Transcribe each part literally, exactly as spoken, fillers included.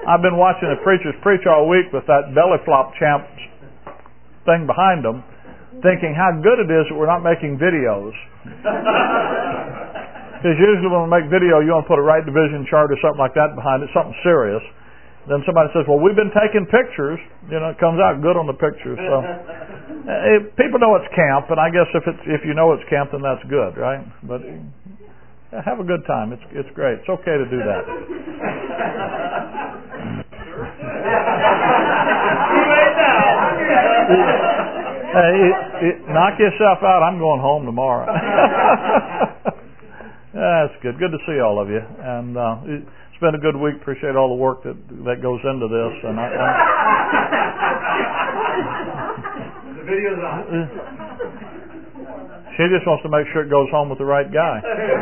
I've been watching the preachers preach all week with that belly flop champ thing behind them, thinking how good it is that we're not making videos. Because usually when we make video, you want to put a right division chart or something like that behind it, something serious. Then somebody says, well, we've been taking pictures. You know, it comes out good on the pictures. So it, people know it's camp, and I guess if it's if you know it's camp, then that's good, right? But yeah, have a good time. It's it's great. It's okay to do that. Hey, it, it, knock yourself out. I'm going home tomorrow. That's good. Good to see all of you. And uh, it's been a good week. Appreciate all the work that that goes into this. And I, I, the video's on. She just wants to make sure it goes home with the right guy.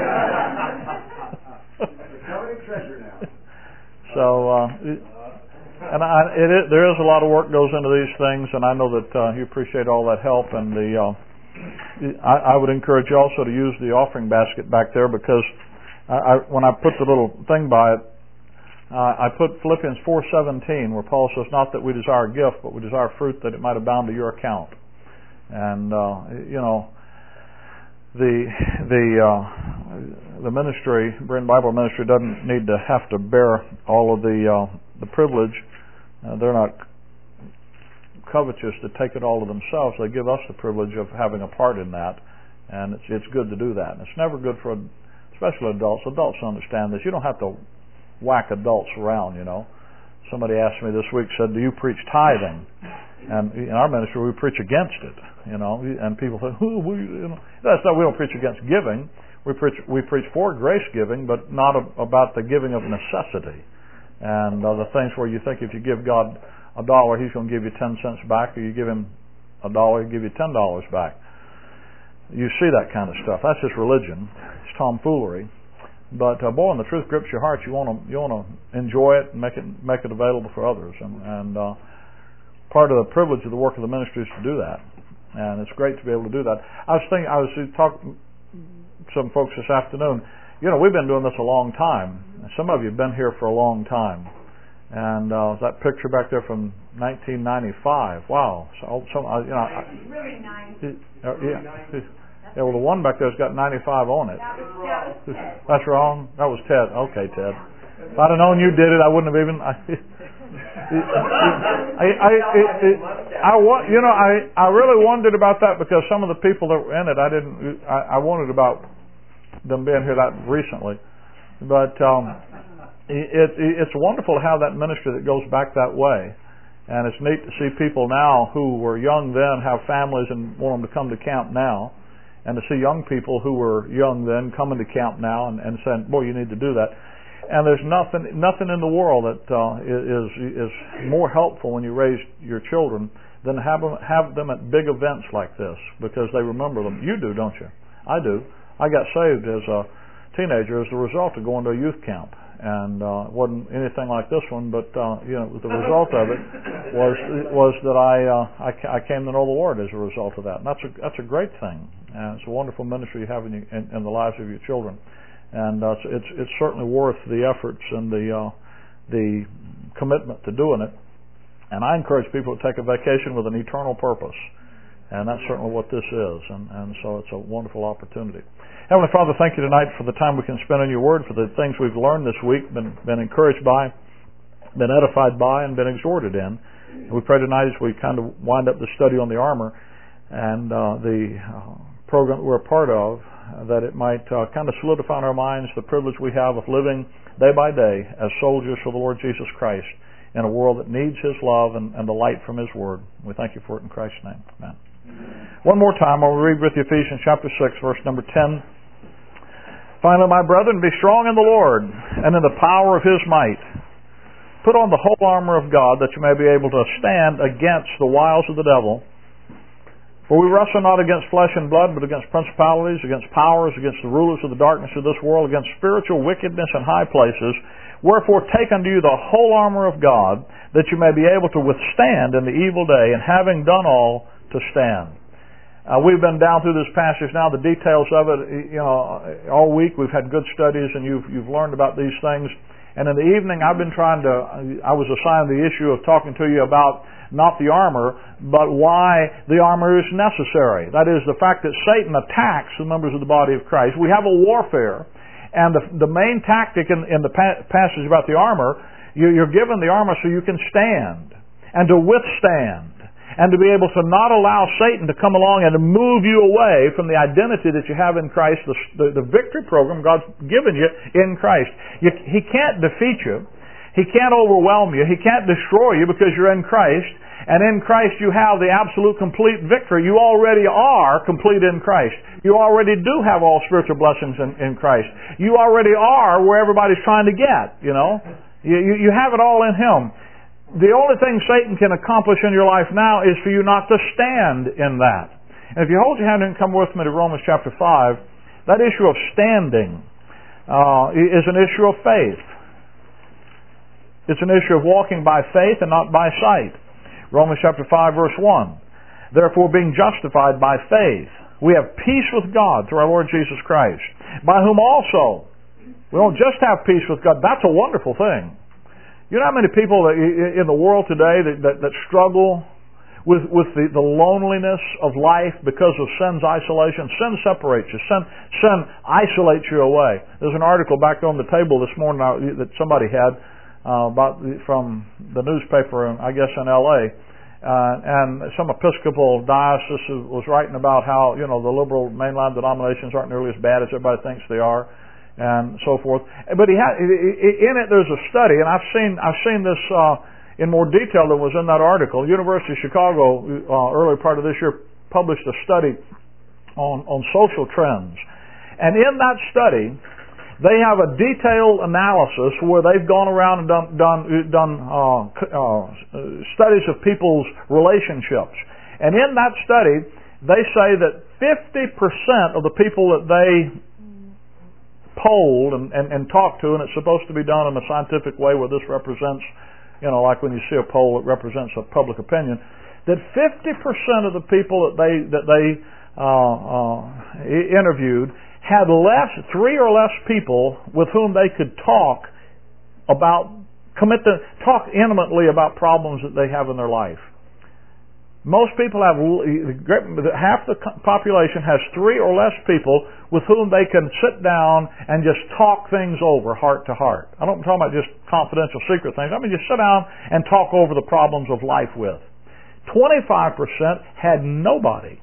Treasure now. So, uh, and I, it is, there is a lot of work goes into these things, and I know that uh, you appreciate all that help. And the uh, I, I would encourage you also to use the offering basket back there, because I, I, when I put the little thing by it, uh, I put Philippians four seventeen, where Paul says, "Not that we desire a gift, but we desire fruit that it might abound to your account." And uh, you know, the the uh, the ministry, Berean Bible Ministry, doesn't need to have to bear all of the uh, the privilege. Uh, they're not covetous to take it all to themselves. They give us the privilege of having a part in that, and it's it's good to do that. And it's never good for, especially adults. Adults understand this. You don't have to whack adults around. You know, somebody asked me this week, said, "Do you preach tithing?" And in our ministry, we preach against it. You know, and people say, "Who we?" You know, that's not. We don't preach against giving. We preach we preach for grace giving, but not a, about the giving of necessity. And uh, the things where you think if you give God a dollar, He's going to give you ten cents back, or you give Him a dollar, He'll give you ten dollars back. You see that kind of stuff. That's just religion. It's tomfoolery. But uh, boy, when the truth grips your heart, you want to you want to enjoy it and make it make it available for others. And, and uh, part of the privilege of the work of the ministry is to do that. And it's great to be able to do that. I was thinking, I was talking to some folks this afternoon. You know, we've been doing this a long time. Some of you have been here for a long time. And uh, that picture back there from nineteen ninety-five. Wow. So, some, uh, you know, It's really nice. Uh, yeah. Yeah. Well, the one back there's got ninety-five on it. That was, that was Ted. That's wrong. That was Ted. Okay, Ted. If I'd have known you did it, I wouldn't have even. I, I, I, I, I, you know, I, I really wondered about that, because some of the people that were in it, I didn't. I, I wondered about them being here that recently, but um, it, it, it's wonderful to have that ministry that goes back that way, and it's neat to see people now who were young then have families and want them to come to camp now, and to see young people who were young then coming to camp now and, and saying, "Boy, you need to do that." And there's nothing nothing in the world that uh, is is more helpful when you raise your children than have them have them at big events like this, because they remember them. You do, don't you? I do. I got saved as a teenager as a result of going to a youth camp, and uh, it wasn't anything like this one, but uh, you know, the result of it was was that I, uh, I I came to know the Lord as a result of that. And that's a that's a great thing, and it's a wonderful ministry you have in, you, in, in the lives of your children. And uh, it's, it's it's certainly worth the efforts and the uh, the commitment to doing it. And I encourage people to take a vacation with an eternal purpose, and that's certainly what this is. And, and so it's a wonderful opportunity. Heavenly Father, thank you tonight for the time we can spend on your Word, for the things we've learned this week, been been encouraged by, been edified by, and been exhorted in. And we pray tonight as we kind of wind up the study on the armor and uh, the uh, program that we're a part of, that it might uh, kind of solidify in our minds the privilege we have of living day by day as soldiers for the Lord Jesus Christ in a world that needs His love and, and the light from His Word. We thank you for it in Christ's name. Amen. Amen. One more time, I'll read with you Ephesians chapter six, verse number ten. Finally, my brethren, be strong in the Lord and in the power of His might. Put on the whole armor of God, that you may be able to stand against the wiles of the devil. For we wrestle not against flesh and blood, but against principalities, against powers, against the rulers of the darkness of this world, against spiritual wickedness in high places. Wherefore take unto you the whole armor of God, that you may be able to withstand in the evil day, and having done all, to stand. Uh, we've been down through this passage now, the details of it. You know, all week we've had good studies, and you've you've learned about these things. And in the evening, I've been trying to, I was assigned the issue of talking to you about not the armor, but why the armor is necessary. That is the fact that Satan attacks the members of the body of Christ. We have a warfare, and the, the main tactic in, in the pa- passage about the armor, you, you're given the armor so you can stand and to withstand, and to be able to not allow Satan to come along and to move you away from the identity that you have in Christ, the, the, the victory program God's given you in Christ. You, he can't defeat you. He can't overwhelm you. He can't destroy you because you're in Christ. And in Christ you have the absolute complete victory. You already are complete in Christ. You already do have all spiritual blessings in, in Christ. You already are where everybody's trying to get, you know. You, you, you have it all in Him. The only thing Satan can accomplish in your life now is for you not to stand in that. And if you hold your hand and come with me to Romans chapter five, that issue of standing uh, is an issue of faith. It's an issue of walking by faith and not by sight. Romans chapter five verse one. Therefore, being justified by faith, we have peace with God through our Lord Jesus Christ, by whom also we don't just have peace with God. That's a wonderful thing. You know how many people that in the world today that, that, that struggle with, with the, the loneliness of life because of sin's isolation? Sin separates you. Sin, sin isolates you away. There's an article back on the table this morning that somebody had uh, about from the newspaper, I guess in L A, uh, and some Episcopal diocese was writing about how, you know, the liberal mainline denominations aren't nearly as bad as everybody thinks they are, and so forth. But he had, in it there's a study, and I've seen I've seen this uh, in more detail than was in that article. University of Chicago, uh, early part of this year, published a study on, on social trends. And in that study, they have a detailed analysis where they've gone around and done, done, done uh, uh, studies of people's relationships. And in that study, they say that fifty percent of the people that they polled and, and, and talked to, and it's supposed to be done in a scientific way where this represents, you know, like when you see a poll, it represents a public opinion, that fifty percent of the people that they that they uh, uh, interviewed had less, three or less people with whom they could talk about, commit to, talk intimately about problems that they have in their life. Most people have, half the population has three or less people with whom they can sit down and just talk things over heart to heart. I don't talk about just confidential secret things. I mean just sit down and talk over the problems of life with. twenty-five percent had nobody.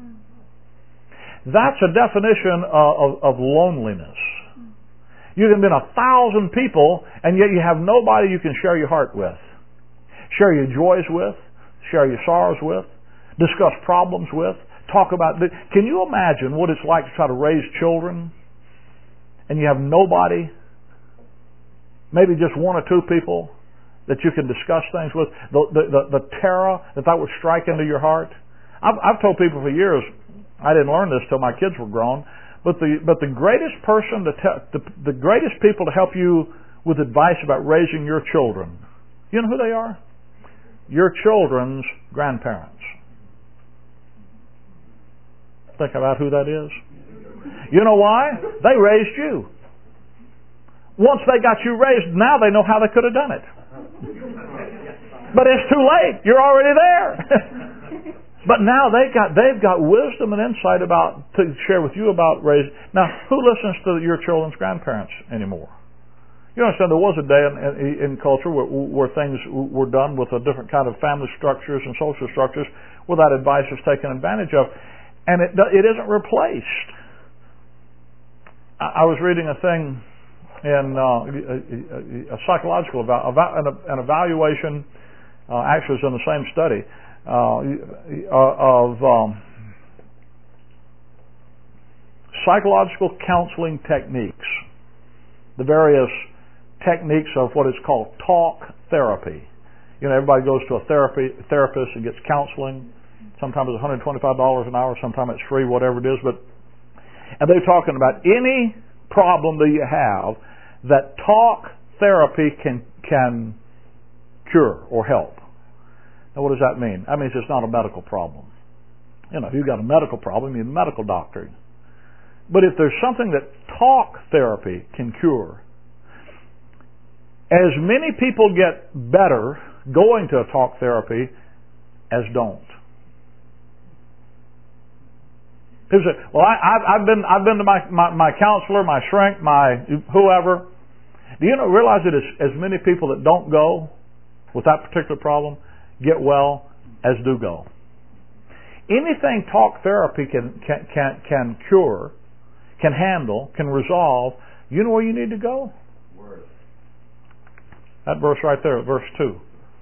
That's a definition of, of, of loneliness. You can be in a thousand people and yet you have nobody you can share your heart with, share your joys with, share your sorrows with, discuss problems with, talk about... Can you imagine what it's like to try to raise children and you have nobody, maybe just one or two people that you can discuss things with? The, the, the, the terror that that would strike into your heart. I've, I've told people for years, I didn't learn this till my kids were grown, but the, but the greatest person, to te- the, the greatest people to help you with advice about raising your children, you know who they are? Your children's grandparents. Think about who that is. You know why? They raised you. Once they got you raised, now they know how they could have done it. But it's too late. You're already there. But now they got, they've got wisdom and insight about to share with you about raising. Now, who listens to your children's grandparents anymore? You understand there was a day in, in, in culture where, where things were done with a different kind of family structures and social structures where that advice was taken advantage of. And it, it isn't replaced. I, I was reading a thing in uh, a, a psychological, an, an evaluation, uh, actually it was in the same study, uh, of um, psychological counseling techniques. The various techniques of what is called talk therapy. You know, everybody goes to a therapy therapist and gets counseling. Sometimes it's one hundred twenty-five dollars an hour, sometimes it's free, whatever it is. But and they're talking about any problem that you have that talk therapy can can cure or help. Now, what does that mean? That means it's not a medical problem. You know, if you've got a medical problem, you need a medical doctor. But if there's something that talk therapy can cure, as many people get better going to a talk therapy as don't. People say, well, I, I've, I've been I've been to my, my, my counselor, my shrink, my whoever. Do you know, realize that as, as many people that don't go with that particular problem get well as do go? Anything talk therapy can can can, can cure, can handle, can resolve, you know where you need to go? Word. That verse right there, verse two.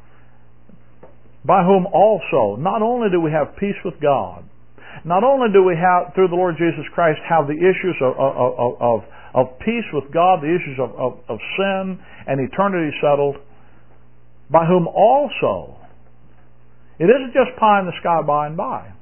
By whom also, not only do we have peace with God, not only do we have, through the Lord Jesus Christ, have the issues of, of, of, of, of peace with God, the issues of, of, of sin and eternity settled, by whom also, it isn't just pie in the sky by and by.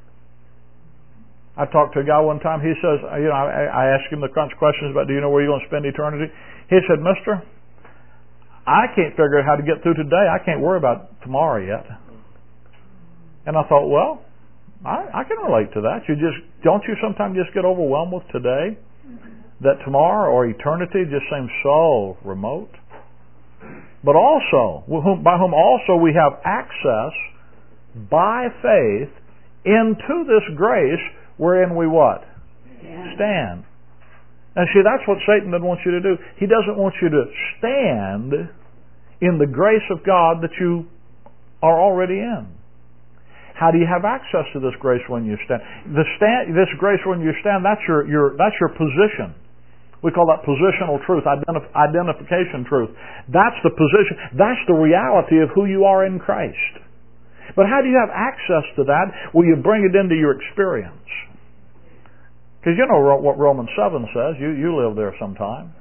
I talked to a guy one time, he says, you know, I, I asked him the crunch questions about, do you know where you're going to spend eternity? He said, mister, I can't figure out how to get through today. I can't worry about tomorrow yet. And I thought, well, I, I can relate to that. You just, don't you sometimes just get overwhelmed with today? That tomorrow or eternity just seems so remote? But also, by whom also we have access by faith into this grace wherein we what? Yeah. Stand. And see, that's what Satan doesn't want you to do. He doesn't want you to stand in the grace of God that you are already in. How do you have access to this grace when you stand? The stand, this grace when you stand, that's your, your, that's your position. We call that positional truth, identif- identification truth. That's the position, that's the reality of who you are in Christ. But how do you have access to that? Well, you bring it into your experience. Because you know what Romans seven says. You, you live there sometime.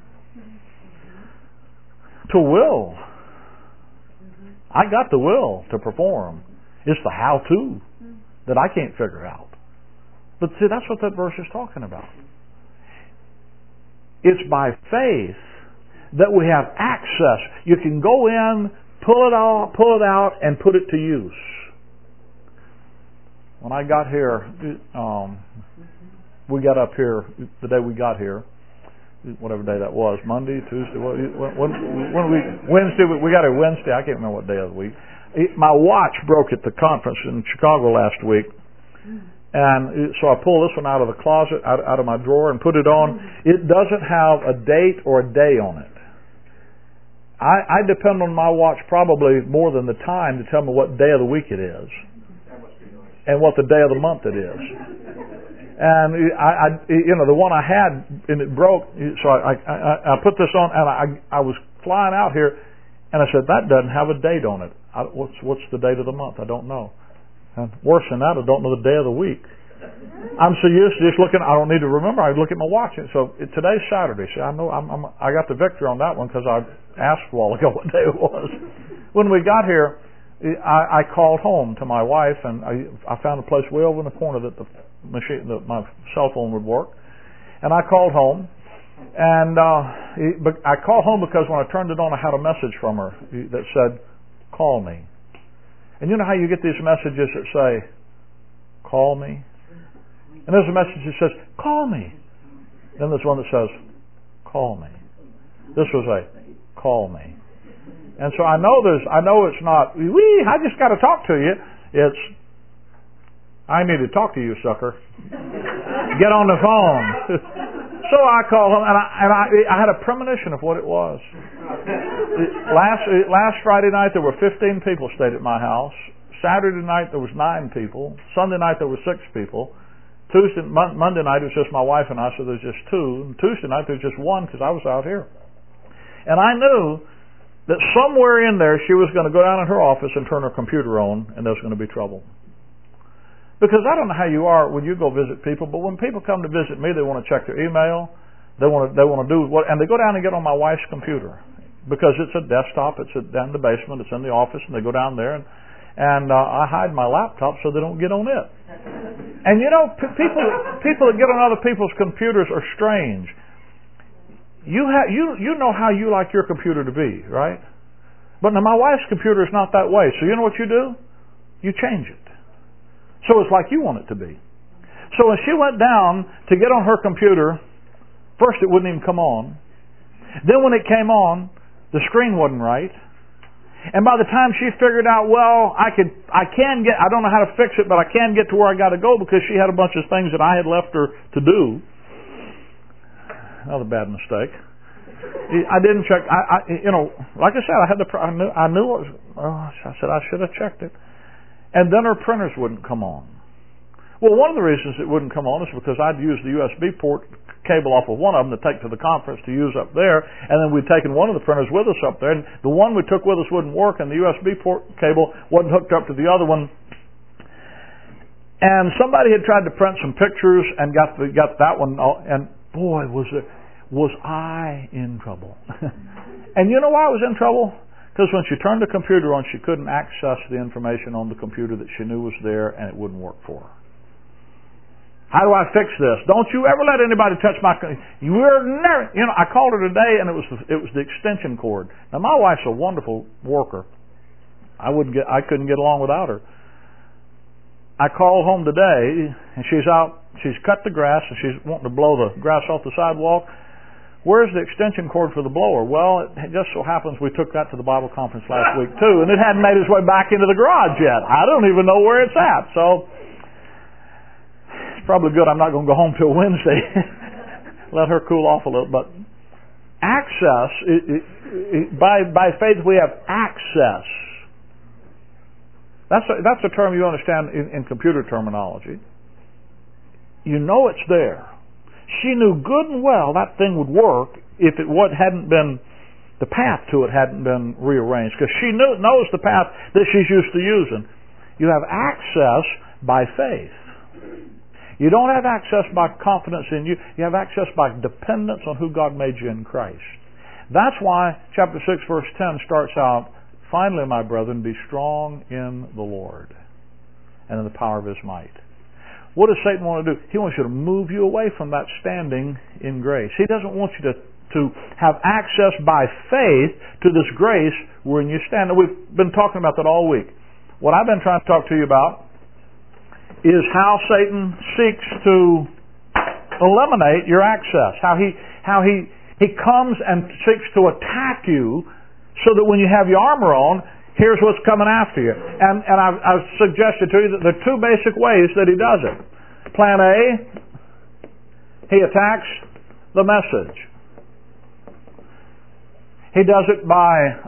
To will. I got the will to perform. It's the how-to that I can't figure out. But see, that's what that verse is talking about. It's by faith that we have access. You can go in, pull it out, pull it out, and put it to use. When I got here, um, we got up here the day we got here, whatever day that was, Monday, Tuesday, when, when, when we Wednesday. We got here Wednesday. I can't remember what day of the week. My watch broke at the conference in Chicago last week, and so I pulled this one out of the closet, out, out of my drawer, and put it on. It doesn't have a date or a day on it. I, I depend on my watch probably more than the time to tell me what day of the week it is, and what the day of the month it is. And I, I you know, the one I had and it broke, so I, I, I put this on, and I, I was flying out here, and I said, that doesn't have a date on it. I, what's what's the date of the month? I don't know. And worse than that, I don't know the day of the week. I'm so used to just looking. I don't need to remember. I look at my watch. So it, today's Saturday. See, I know I'm, I'm, I got the victory on that one because I asked a while ago what day it was. When we got here, I, I called home to my wife, and I, I found a place way over in the corner that the machine, that my cell phone would work. And I called home, and uh, but I called home because when I turned it on, I had a message from her that said, "Call me." And you know how you get these messages that say, "Call me"? And there's a message that says, "Call me." Then there's one that says, "Call me." This was a "Call me." And so I know there's, I know it's not, wee, I just got to talk to you. It's, I need to talk to you, sucker. Get on the phone. So I called him, and I, and I, I had a premonition of what it was. Last last Friday night there were fifteen people stayed at my house. Saturday night there was nine people. Sunday night there were six people. Tuesday, Mon- Monday night it was just my wife and I, so there's just two. And Tuesday night there was just one because I was out here. And I knew that somewhere in there she was going to go down in her office and turn her computer on, and there's going to be trouble. Because I don't know how you are when you go visit people, but when people come to visit me, they want to check their email. They want to they want to do what, and they go down and get on my wife's computer because it's a desktop. It's a, down in the basement. It's in the office, and they go down there and and uh, I hide my laptop so they don't get on it. And you know, p- people people that get on other people's computers are strange. You have you you know how you like your computer to be, right? But now my wife's computer is not that way. So you know what you do? You change it. So it's like you want it to be. So when she went down to get on her computer, first it wouldn't even come on. Then when it came on, The screen wasn't right. And by the time she figured out, well, I could, I can get, I don't know how to fix it, but I can get to where I got to go because she had a bunch of things that I had left her to do. Another bad mistake. I didn't check. I, I you know, like I said, I had the, I knew, I knew what was. Oh, I said I should have checked it. And then her printers wouldn't come on. Well, one of the reasons it wouldn't come on is because I'd used the U S B port cable off of one of them to take to the conference to use up there, and then we'd taken one of the printers with us up there, and the one we took with us wouldn't work, and the U S B port cable wasn't hooked up to the other one. And somebody had tried to print some pictures and got the, got that one, and boy, was it, was I in trouble. And you know why I was in trouble? Because when she turned the computer on, she couldn't access the information on the computer that she knew was there, and it wouldn't work for her. How do I fix this? Don't you ever let anybody touch my. You were never. You know, I called her today, and it was the, it was the extension cord. Now my wife's a wonderful worker. I wouldn't get. I couldn't get along without her. I called home today, and she's out. She's cut the grass, and she's wanting to blow the grass off the sidewalk. Where's the extension cord for the blower? Well, it just so happens we took that to the Bible conference last week too, and it hadn't made its way back into the garage yet. I don't even know where it's at. So. It's probably good I'm not going to go home till Wednesday. Let her cool off a little. But access, it, it, it, by by faith we have access. That's a, that's a term you understand in, in computer terminology. You know it's there. She knew good and well that thing would work if it would, hadn't been, the path to it hadn't been rearranged. Because she knew, knows the path that she's used to using. You have access by faith. You don't have access by confidence in you. You have access by dependence on who God made you in Christ. That's why chapter six verse ten starts out, finally, my brethren, be strong in the Lord and in the power of His might. What does Satan want to do? He wants you to move you away from that standing in grace. He doesn't want you to, to have access by faith to this grace wherein you stand. And we've been talking about that all week. What I've been trying to talk to you about is how Satan seeks to eliminate your access. How he how he he comes and seeks to attack you so that when you have your armor on, here's what's coming after you. And and I've, I've suggested to you that there are two basic ways that he does it. Plan A, he attacks the message. He does it by,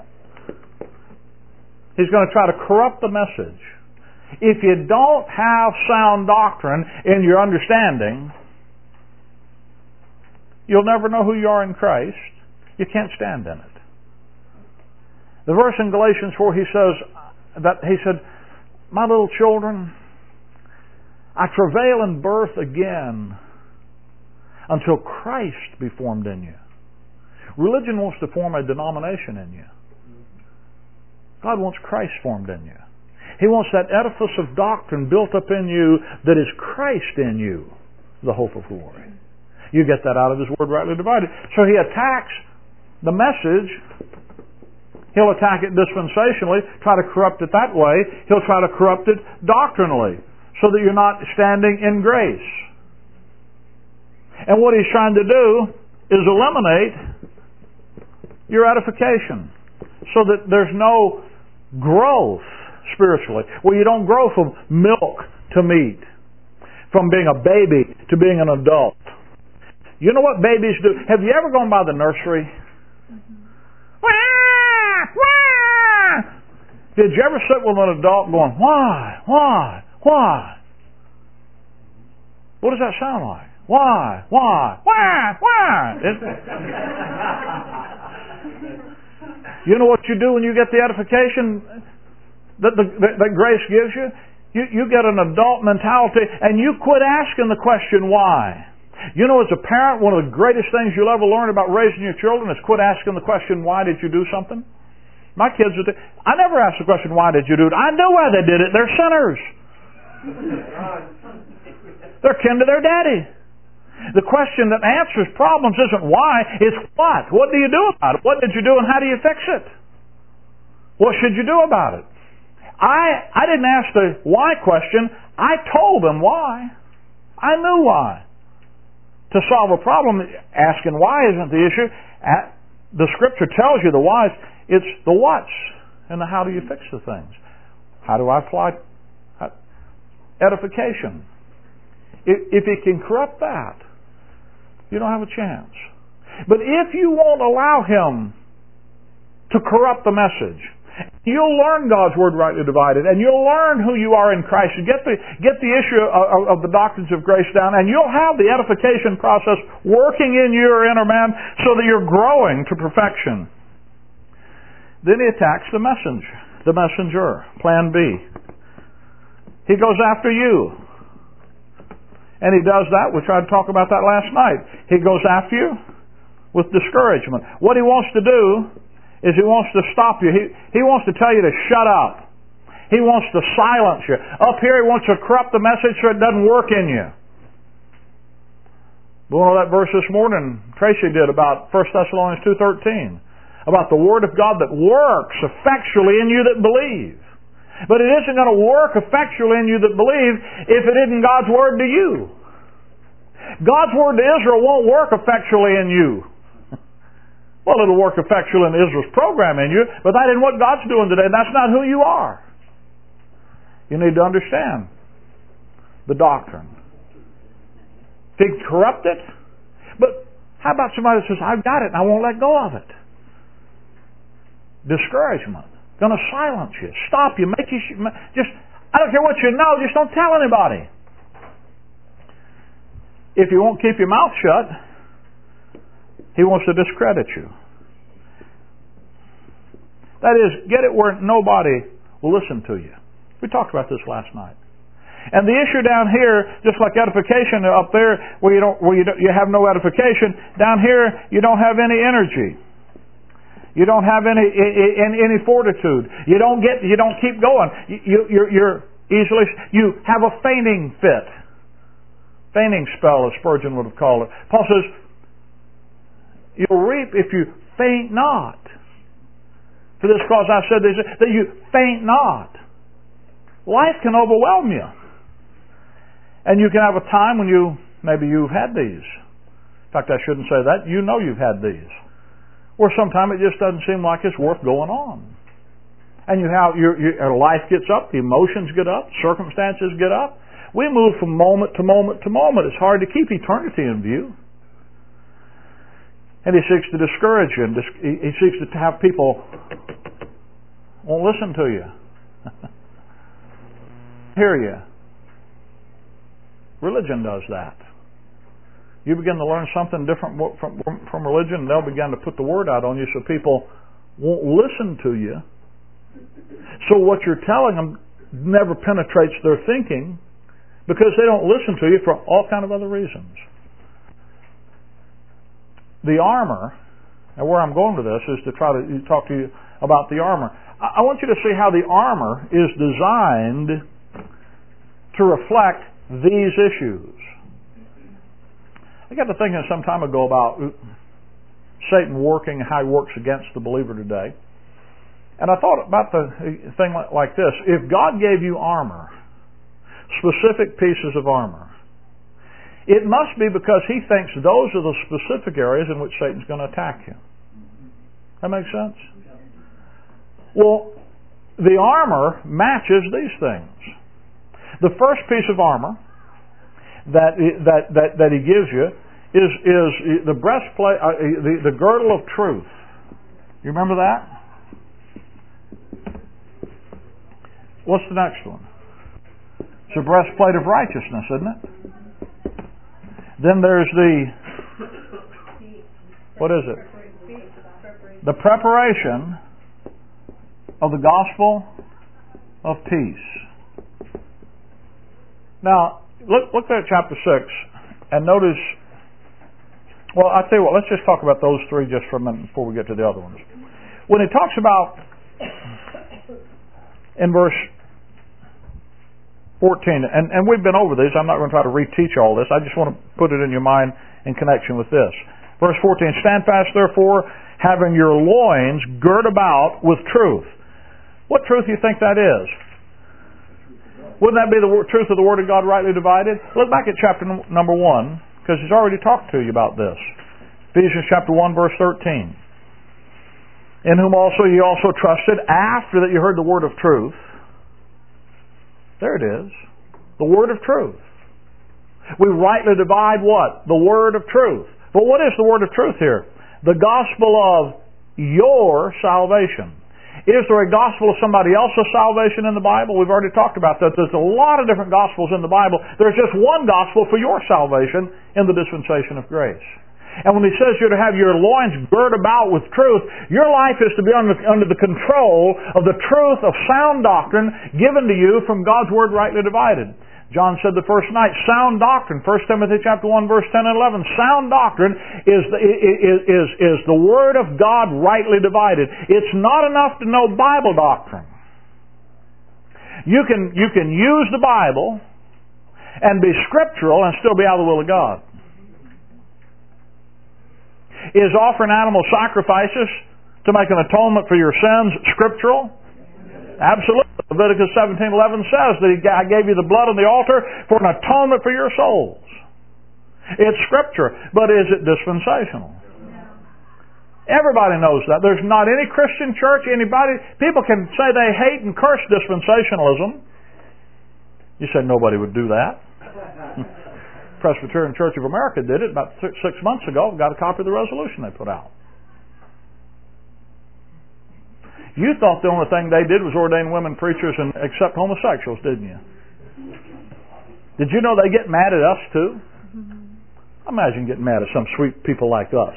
he's going to try to corrupt the message. If you don't have sound doctrine in your understanding, you'll never know who you are in Christ. You can't stand in it. The verse in Galatians four, he says that he said, "My little children, I travail in birth again until Christ be formed in you." Religion wants to form a denomination in you. God wants Christ formed in you. He wants that edifice of doctrine built up in you that is Christ in you, the hope of glory. You get that out of His Word rightly divided. So He attacks the message. He'll attack it dispensationally, try to corrupt it that way. He'll try to corrupt it doctrinally so that you're not standing in grace. And what he's trying to do is eliminate your edification so that there's no growth spiritually. Well, you don't grow from milk to meat, from being a baby to being an adult. You know what babies do? Have you ever gone by the nursery? Mm-hmm. Wah! Wah! Did you ever sit with an adult going, why? Why? Why? What does that sound like? Why? Why? Why? Why? It, you know what you do when you get the edification that, the, that, that grace gives you? you? You get an adult mentality and you quit asking the question why. You know, as a parent, one of the greatest things you'll ever learn about raising your children is quit asking the question, why did you do something? My kids, are th- I never asked the question, why did you do it? I know why they did it. They're sinners. They're kin to their daddy. The question that answers problems isn't why, it's what. What do you do about it? What did you do and how do you fix it? What should you do about it? I I didn't ask the why question. I told them why. I knew why. To solve a problem, asking why isn't the issue. the Scripture tells you the whys. It's the whats and the how do you fix the things. How do I apply edification? If it can corrupt that, you don't have a chance. But if you won't allow him to corrupt the message, you'll learn God's Word rightly divided, and you'll learn who you are in Christ, and get the get the issue of, of the doctrines of grace down, and you'll have the edification process working in your inner man so that you're growing to perfection. Then he attacks the messenger, the messenger, plan B. He goes after you. And he does that. We tried to talk about that last night. He goes after you with discouragement. What he wants to do is he wants to stop you. He, he wants to tell you to shut up. He wants to silence you. Up here he wants to corrupt the message so it doesn't work in you. We know that verse this morning Tracy did about First Thessalonians two thirteen. About the Word of God that works effectually in you that believe. But it isn't going to work effectually in you that believe if it isn't God's Word to you. God's Word to Israel won't work effectually in you. Well, it'll work effectually in Israel's program in you, but that isn't what God's doing today. That's not who you are. You need to understand the doctrine. To corrupt it. But how about somebody that says, I've got it and I won't let go of it? Discouragement. Going to silence you, stop you, make you just. I don't care what you know, just don't tell anybody. If you won't keep your mouth shut, he wants to discredit you. That is, get it where nobody will listen to you. We talked about this last night. And the issue down here, just like edification up there, where you don't, where you don't, you have no edification. Down here, you don't have any energy. You don't have any, any any fortitude. You don't get. You don't keep going. You, you're, you're easily. You have a fainting fit, fainting spell, as Spurgeon would have called it. Paul says, "You'll reap if you faint not." For this cause I said this, that you faint not. Life can overwhelm you, and you can have a time when you maybe you've had these. In fact, I shouldn't say that. You know you've had these. Or sometimes it just doesn't seem like it's worth going on. And you have your, your life gets up, the emotions get up, circumstances get up. We move from moment to moment to moment. It's hard to keep eternity in view. And he seeks to discourage you. And he seeks to have people won't listen to you, hear you. Religion does that. You begin to learn something different from, from religion, and they'll begin to put the word out on you so people won't listen to you. So what you're telling them never penetrates their thinking because they don't listen to you for all kind of other reasons. The armor, and where I'm going with this is to try to talk to you about the armor. I want you to see how the armor is designed to reflect these issues. I got to thinking some time ago about Satan working and how he works against the believer today. And I thought about the thing like this. If God gave you armor, specific pieces of armor, it must be because he thinks those are the specific areas in which Satan's going to attack you. That makes sense? Well, the armor matches these things. The first piece of armor that that that, that he gives you is is the breastplate, uh, the the girdle of truth. You remember that? What's the next one? It's the breastplate of righteousness, isn't it? Then there's the what is it? The preparation of the gospel of peace. Now, look look there at chapter six and notice. Well, I'll tell you what, let's just talk about those three just for a minute before we get to the other ones. When it talks about, in verse fourteen, and, and we've been over these, I'm not going to try to reteach all this, I just want to put it in your mind in connection with this. Verse fourteen, stand fast therefore, having your loins girt about with truth. What truth do you think that is? Wouldn't that be the truth of the Word of God rightly divided? Look back at chapter number one, because he's already talked to you about this. Ephesians chapter one, verse thirteen. in whom also ye also trusted, after that you heard the word of truth. There it is. The word of truth. We rightly divide what? The word of truth. But what is the word of truth here? The gospel of your salvation. Is there a gospel of somebody else's salvation in the Bible? We've already talked about that. There's a lot of different gospels in the Bible. There's just one gospel for your salvation in the dispensation of grace. And when he says you're to have your loins girt about with truth, your life is to be under, under the control of the truth of sound doctrine given to you from God's Word rightly divided. John said the first night, sound doctrine, First Timothy chapter one, verse ten and eleven, sound doctrine is the, is, is, is the Word of God rightly divided. It's not enough to know Bible doctrine. You can, you can use the Bible and be scriptural and still be out of the will of God. Is offering animal sacrifices to make an atonement for your sins scriptural? Absolutely. Leviticus seventeen eleven says that I gave you the blood on the altar for an atonement for your souls. It's scripture, but is it dispensational? Everybody knows that. There's not any Christian church, anybody, people can say they hate and curse dispensationalism. You said nobody would do that. Presbyterian Church of America did it about six months ago. Got a copy of the resolution they put out. You thought the only thing they did was ordain women preachers and accept homosexuals, didn't you? Did you know they get mad at us too? Imagine getting mad at some sweet people like us.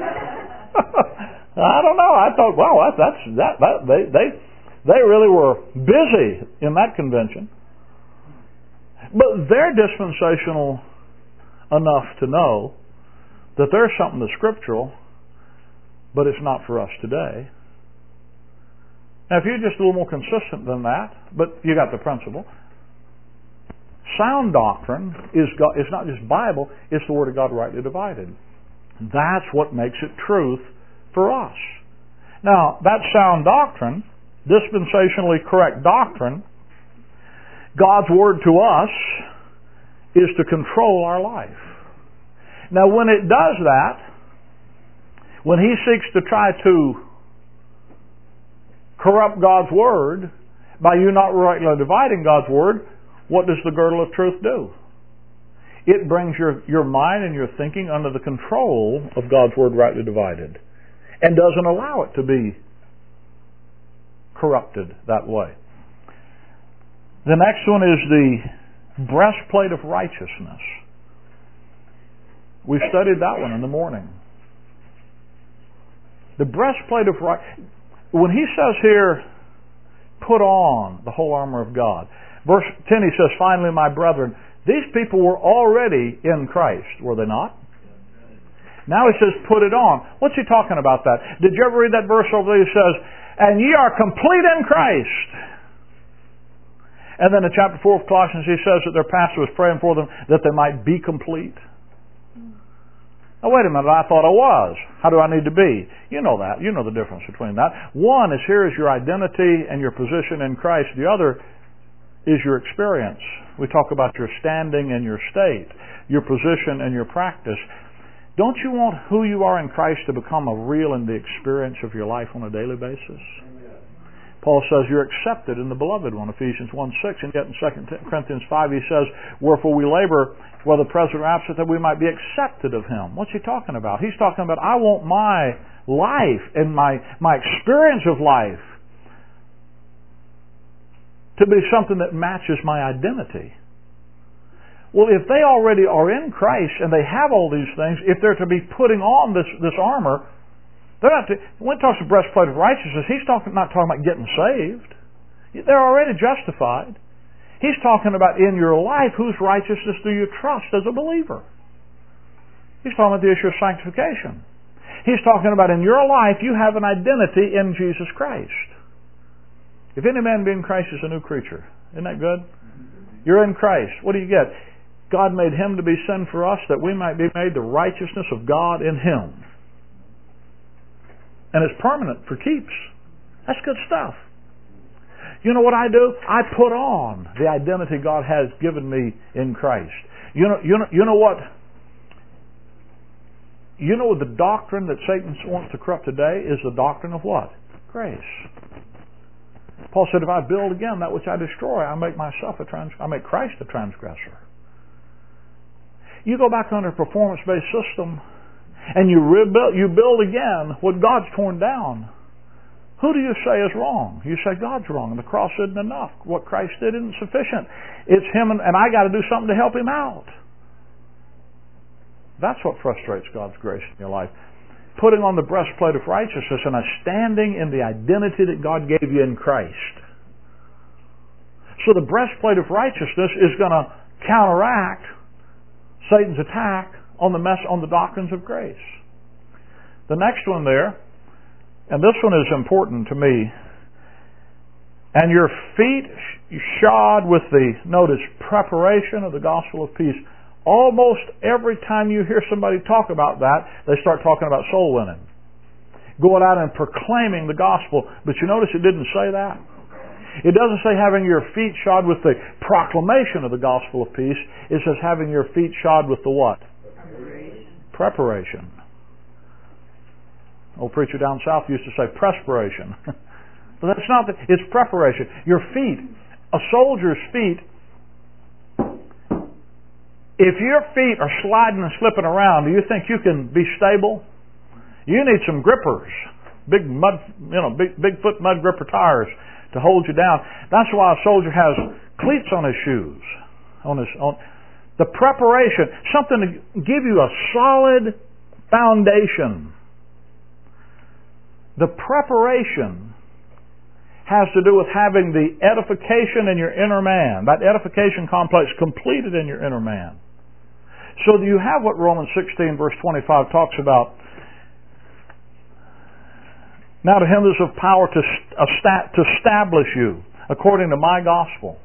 I don't know. I thought, wow, that, that's that, that they they they really were busy in that convention. But they're dispensational enough to know that there's something that's scriptural, but it's not for us today. Now, if you're just a little more consistent than that, but you got the principle. Sound doctrine is God, it's not just Bible, it's the Word of God rightly divided. That's what makes it truth for us. Now, that sound doctrine, dispensationally correct doctrine, God's Word to us is to control our life. Now, when it does that, when He seeks to try to corrupt God's Word by you not rightly dividing God's Word, what does the girdle of truth do? It brings your, your mind and your thinking under the control of God's Word rightly divided and doesn't allow it to be corrupted that way. The next one is the breastplate of righteousness. We studied that one in the morning. The breastplate of righteousness. When he says here, put on the whole armor of God. Verse ten, he says, finally, my brethren, these people were already in Christ, were they not? Now he says, put it on. What's he talking about that? Did you ever read that verse over there? He says, and ye are complete in Christ. And then in chapter four of Colossians, he says that their pastor was praying for them that they might be complete. Now, wait a minute, I thought I was. How do I need to be? You know that. You know the difference between that. One is here is your identity and your position in Christ. The other is your experience. We talk about your standing and your state, your position and your practice. Don't you want who you are in Christ to become a real in the experience of your life on a daily basis? Paul says you're accepted in the beloved one, Ephesians one six, and yet in Second Corinthians five he says, wherefore we labor, whether present or absent, that we might be accepted of Him. What's he talking about? He's talking about, I want my life and my, my experience of life to be something that matches my identity. Well, if they already are in Christ and they have all these things, if they're to be putting on this, this armor, they're not to, when he talks of breastplate of righteousness, he's talking, not talking about getting saved. They're already justified. He's talking about in your life, whose righteousness do you trust as a believer? He's talking about the issue of sanctification. He's talking about in your life, you have an identity in Jesus Christ. If any man be in Christ is a new creature. Isn't that good? You're in Christ. What do you get? God made Him to be sin for us that we might be made the righteousness of God in Him. And it's permanent for keeps. That's good stuff. You know what I do? I put on the identity God has given me in Christ. You know, you know, you know what? You know the doctrine that Satan wants to corrupt today is the doctrine of what? Grace. Paul said, if I build again that which I destroy, I make myself a trans- I make Christ a transgressor. You go back under a performance-based system and you rebuild, you build again what God's torn down. Who do you say is wrong? You say God's wrong and the cross isn't enough. What Christ did isn't sufficient. It's Him and, and I got to do something to help Him out. That's what frustrates God's grace in your life. Putting on the breastplate of righteousness and a standing in the identity that God gave you in Christ. So the breastplate of righteousness is going to counteract Satan's attack on the mess on the doctrines of grace. The next one there, and this one is important to me, and your feet shod with the, notice, preparation of the gospel of peace. Almost every time you hear somebody talk about that, they start talking about soul winning. Going out and proclaiming the gospel. But you notice it didn't say that. It doesn't say having your feet shod with the proclamation of the gospel of peace. It says having your feet shod with the what? Preparation. Preparation. Old preacher down south used to say perspiration. But that's not the, it's preparation. Your feet, a soldier's feet, if your feet are sliding and slipping around, do you think you can be stable? You need some grippers, big mud, you know, big big foot mud gripper tires to hold you down. That's why a soldier has cleats on his shoes, on his on the preparation, something to give you a solid foundation. The preparation has to do with having the edification in your inner man, that edification complex completed in your inner man. So you have what Romans sixteen verse twenty-five talks about. Now to him that is of power to, to establish you according to my gospel.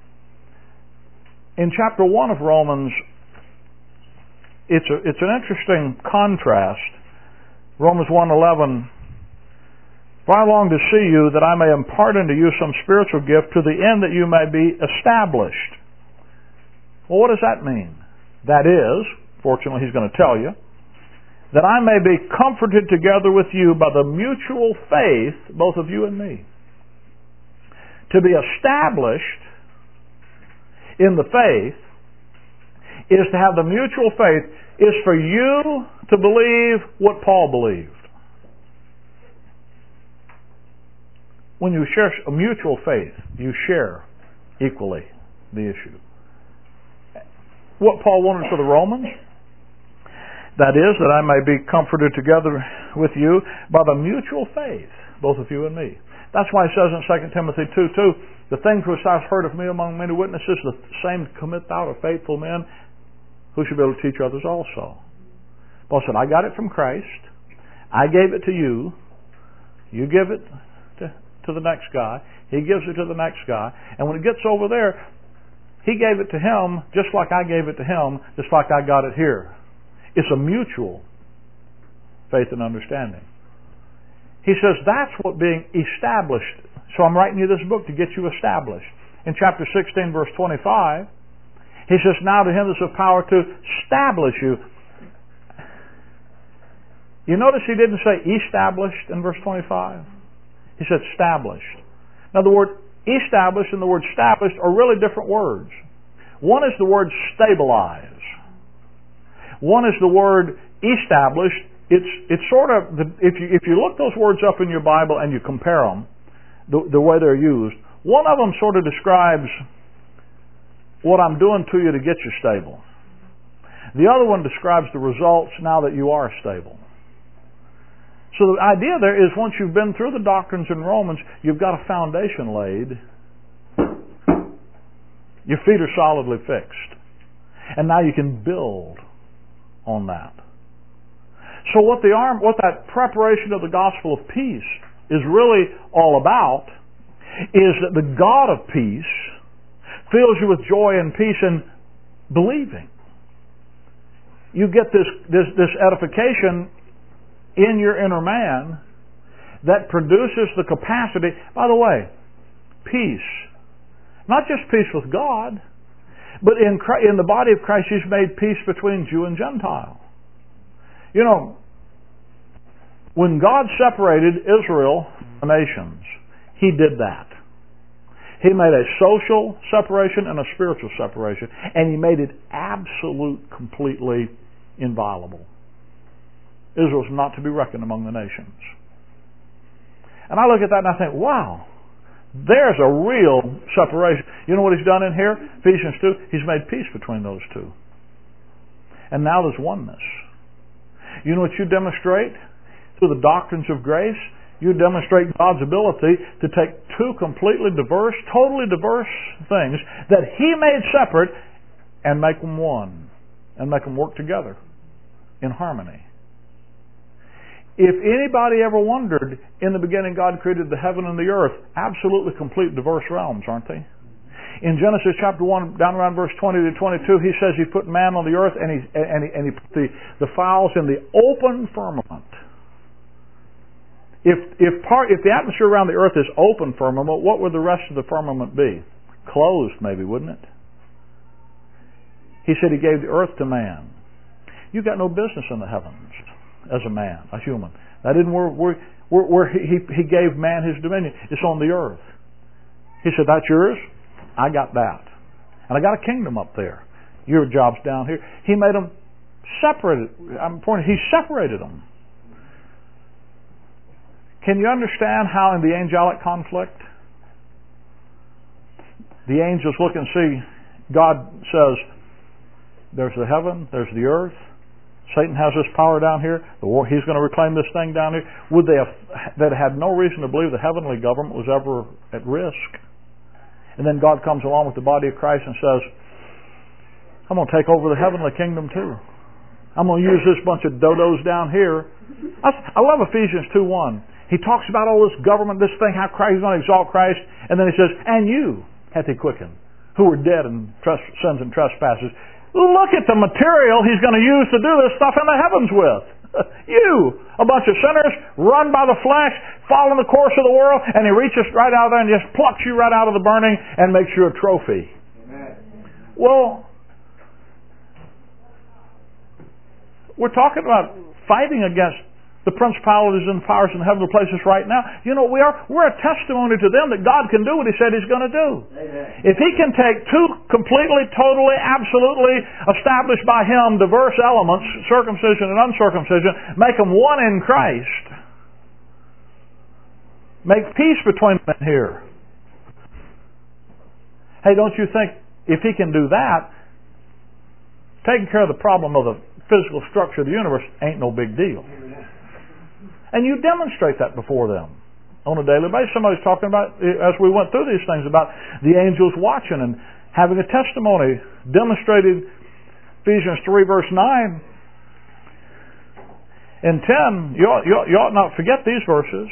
In chapter one of Romans, it's, a, it's an interesting contrast. Romans one eleven, for I long to see you that I may impart unto you some spiritual gift to the end that you may be established. Well, what does that mean? That is, fortunately he's going to tell you, that I may be comforted together with you by the mutual faith, both of you and me. To be established in the faith is to have the mutual faith, is for you to believe what Paul believed. When you share a mutual faith, you share equally the issue. What Paul wanted for the Romans, that is, that I may be comforted together with you by the mutual faith, both of you and me. That's why it says in Second Timothy two two, the things which thou hast heard of me among many witnesses, the same commit thou to faithful men who should be able to teach others also. Paul said, I got it from Christ. I gave it to you. You give it to, to the next guy. He gives it to the next guy. And when it gets over there, he gave it to him just like I gave it to him, just like I got it here. It's a mutual faith and understanding. He says that's what being established. So I'm writing you this book to get you established. In chapter sixteen, verse twenty-five, he says, now to him that's of power to establish you. You notice he didn't say established in verse twenty-five. He said established. Now the word established and the word established are really different words. One is the word stabilize. One is the word established. It's it's sort of, if you if you look those words up in your Bible and you compare them, the, the way they're used, one of them sort of describes what I'm doing to you to get you stable. The other one describes the results now that you are stable. So the idea there is once you've been through the doctrines in Romans, you've got a foundation laid. Your feet are solidly fixed. And now you can build on that. So what the arm, what that preparation of the gospel of peace is really all about is that the God of peace fills you with joy and peace in believing. You get this, this, this edification in your inner man that produces the capacity, by the way, peace. Not just peace with God, but in, in the body of Christ He's made peace between Jew and Gentile. You know, when God separated Israel from the nations, He did that. He made a social separation and a spiritual separation, and He made it absolute, completely inviolable. Israel's not to be reckoned among the nations. And I look at that and I think, wow, there's a real separation. You know what He's done in here? Ephesians two, He's made peace between those two. And now there's oneness. You know what you demonstrate? Through the doctrines of grace, you demonstrate God's ability to take two completely diverse, totally diverse things that He made separate and make them one. And make them work together in harmony. If anybody ever wondered, in the beginning God created the heaven and the earth, absolutely complete diverse realms, aren't they? In Genesis chapter one, down around verse twenty to twenty-two, He says He put man on the earth and He, and he, and he put the, the fowls in the open firmament. If, if, part, if the atmosphere around the earth is open firmament, what would the rest of the firmament be? Closed, maybe, wouldn't it? He said He gave the earth to man. You got no business in the heavens as a man, a human. That didn't where, where, where, where he, he gave man His dominion. It's on the earth. He said, that's yours. I got that. And I got a kingdom up there. Your job's down here. He made them separated. I'm pointing, He separated them. Can you understand how in the angelic conflict, the angels look and see, God says, there's the heaven, there's the earth. Satan has this power down here. The war, he's going to reclaim this thing down here. Would they have? That had no reason to believe the heavenly government was ever at risk. And then God comes along with the body of Christ and says, "I'm going to take over the heavenly kingdom too. I'm going to use this bunch of dodos down here." I, I love Ephesians two one. He talks about all this government, this thing, how Christ is going to exalt Christ, and then he says, "And you hath He quickened, who were dead in tres- sins and trespasses." Look at the material He's going to use to do this stuff in the heavens with. You, a bunch of sinners, run by the flesh, following the course of the world, and He reaches right out there and just plucks you right out of the burning and makes you a trophy. Amen. Well, we're talking about fighting against the principalities and powers in heavenly places right now. You know, we are, we're a testimony to them that God can do what He said He's going to do. Amen. If He can take two completely, totally, absolutely established by Him diverse elements, circumcision and uncircumcision, make them one in Christ, make peace between them here. Hey, don't you think if He can do that, taking care of the problem of the physical structure of the universe ain't no big deal? And you demonstrate that before them on a daily basis. Somebody's talking about, as we went through these things, about the angels watching and having a testimony demonstrated. Ephesians three verse nine and ten, you ought, you ought, you ought not forget these verses.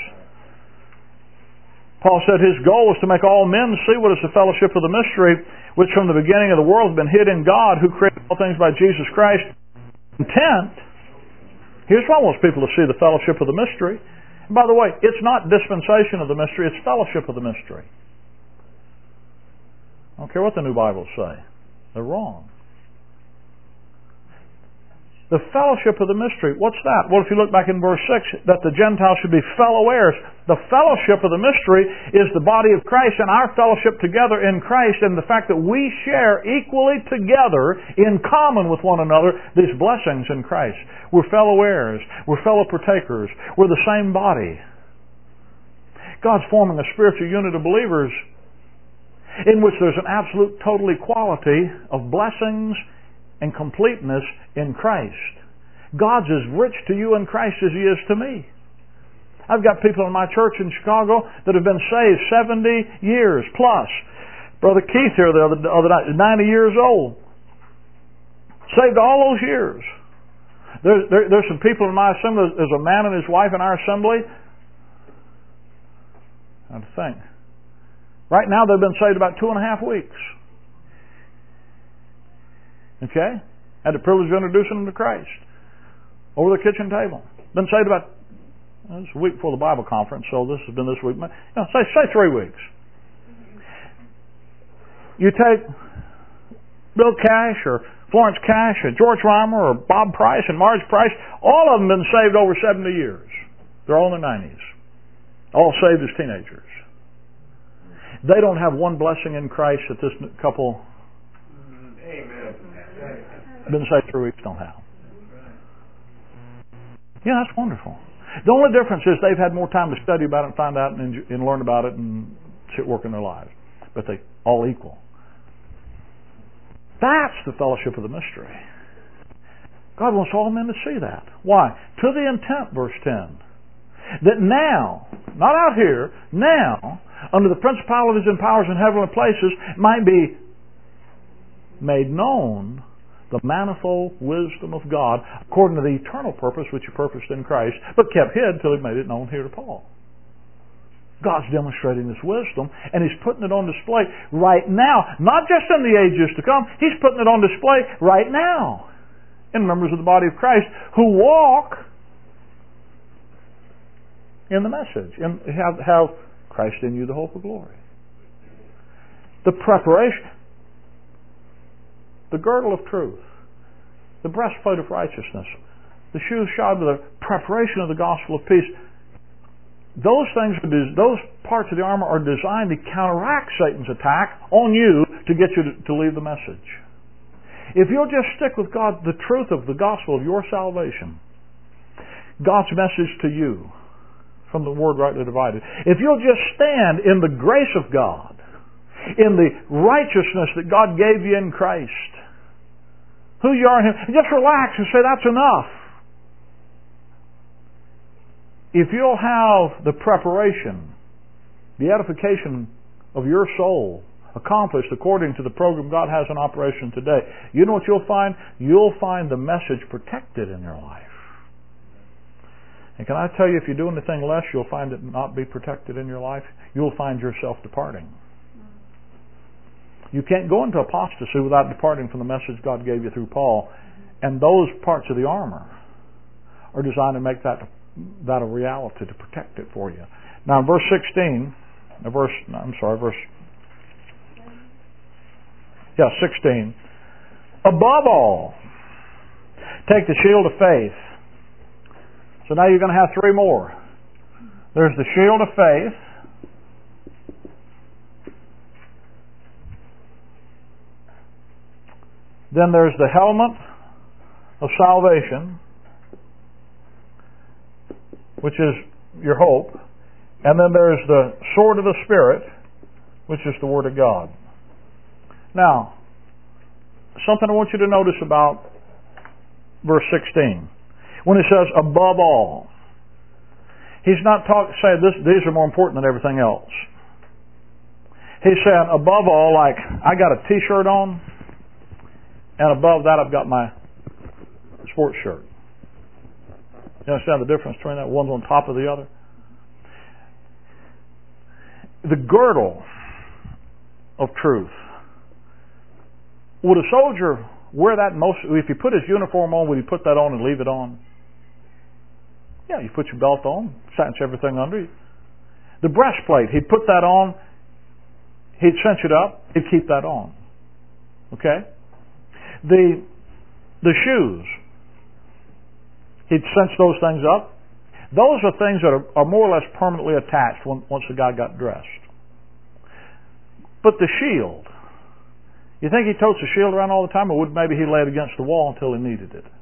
Paul said his goal was to make all men see what is the fellowship of the mystery, which from the beginning of the world has been hid in God, who created all things by Jesus Christ. Intent. Here's what I want people to see, the fellowship of the mystery. And by the way, it's not dispensation of the mystery, it's fellowship of the mystery. I don't care what the New Bibles say. They're wrong. The fellowship of the mystery, what's that? Well, if you look back in verse six, that the Gentiles should be fellow heirs. The fellowship of the mystery is the body of Christ and our fellowship together in Christ, and the fact that we share equally together in common with one another these blessings in Christ. We're fellow heirs. We're fellow partakers. We're the same body. God's forming a spiritual unit of believers in which there's an absolute total equality of blessings and completeness in Christ. God's as rich to you in Christ as He is to me. I've got people in my church in Chicago that have been saved seventy years plus. Brother Keith here the other, the other night is ninety years old. Saved all those years. There, there, there's some people in my assembly. There's a man and his wife in our assembly. I think. Right now they've been saved about two and a half weeks. Okay? Had the privilege of introducing them to Christ. Over the kitchen table. Been saved about, well, this is a week before the Bible conference, so this has been this week. You know, say, say three weeks. You take Bill Cash or Florence Cash or George Reimer or Bob Price and Marge Price, all of them been saved over seventy years. They're all in their nineties. All saved as teenagers. They don't have one blessing in Christ that this couple been saved three weeks don't have. Yeah, that's wonderful. The only difference is they've had more time to study about it and find out and, and learn about it and see it work in their lives. But they all equal. That's the fellowship of the mystery. God wants all men to see that. Why? To the intent, verse ten, that now, not out here, now, under the principalities and powers in heavenly places, might be made known the manifold wisdom of God according to the eternal purpose which He purposed in Christ, but kept hid till He made it known here to Paul. God's demonstrating this wisdom, and He's putting it on display right now. Not just in the ages to come. He's putting it on display right now in members of the body of Christ who walk in the message and have, have Christ in you, the hope of glory. The preparation, the girdle of truth, the breastplate of righteousness, the shoes shod with the preparation of the gospel of peace. Those things, those parts of the armor are designed to counteract Satan's attack on you to get you to, to leave the message. If you'll just stick with God, the truth of the gospel of your salvation, God's message to you from the word rightly divided, if you'll just stand in the grace of God, in the righteousness that God gave you in Christ, who you are in Him, just relax and say, that's enough. If you'll have the preparation, the edification of your soul accomplished according to the program God has in operation today, you know what you'll find? You'll find the message protected in your life. And can I tell you, if you do anything less, you'll find it not be protected in your life. You'll find yourself departing. You can't go into apostasy without departing from the message God gave you through Paul. And those parts of the armor are designed to make that that a reality, to protect it for you. Now in verse sixteen, verse I'm sorry, verse yeah, sixteen. Above all, take the shield of faith. So now you're going to have three more. There's the shield of faith. Then there's the helmet of salvation, which is your hope. And then there's the sword of the Spirit, which is the Word of God. Now, something I want you to notice about verse sixteen. When it says, above all, He's not talking, saying this, these are more important than everything else. He's saying, above all, like, I got a t-shirt on, and above that I've got my sports shirt. You understand the difference between that? One's on top of the other. The girdle of truth. Would a soldier wear that most? If he put his uniform on, would he put that on and leave it on? Yeah, you put your belt on, cinch everything under you. The breastplate, he'd put that on, he'd cinch it up, he'd keep that on. Okay? The the shoes, he'd cinch those things up. Those are things that are, are more or less permanently attached when, once the guy got dressed. But the shield, you think he totes the shield around all the time, or would maybe he lay it against the wall until he needed it?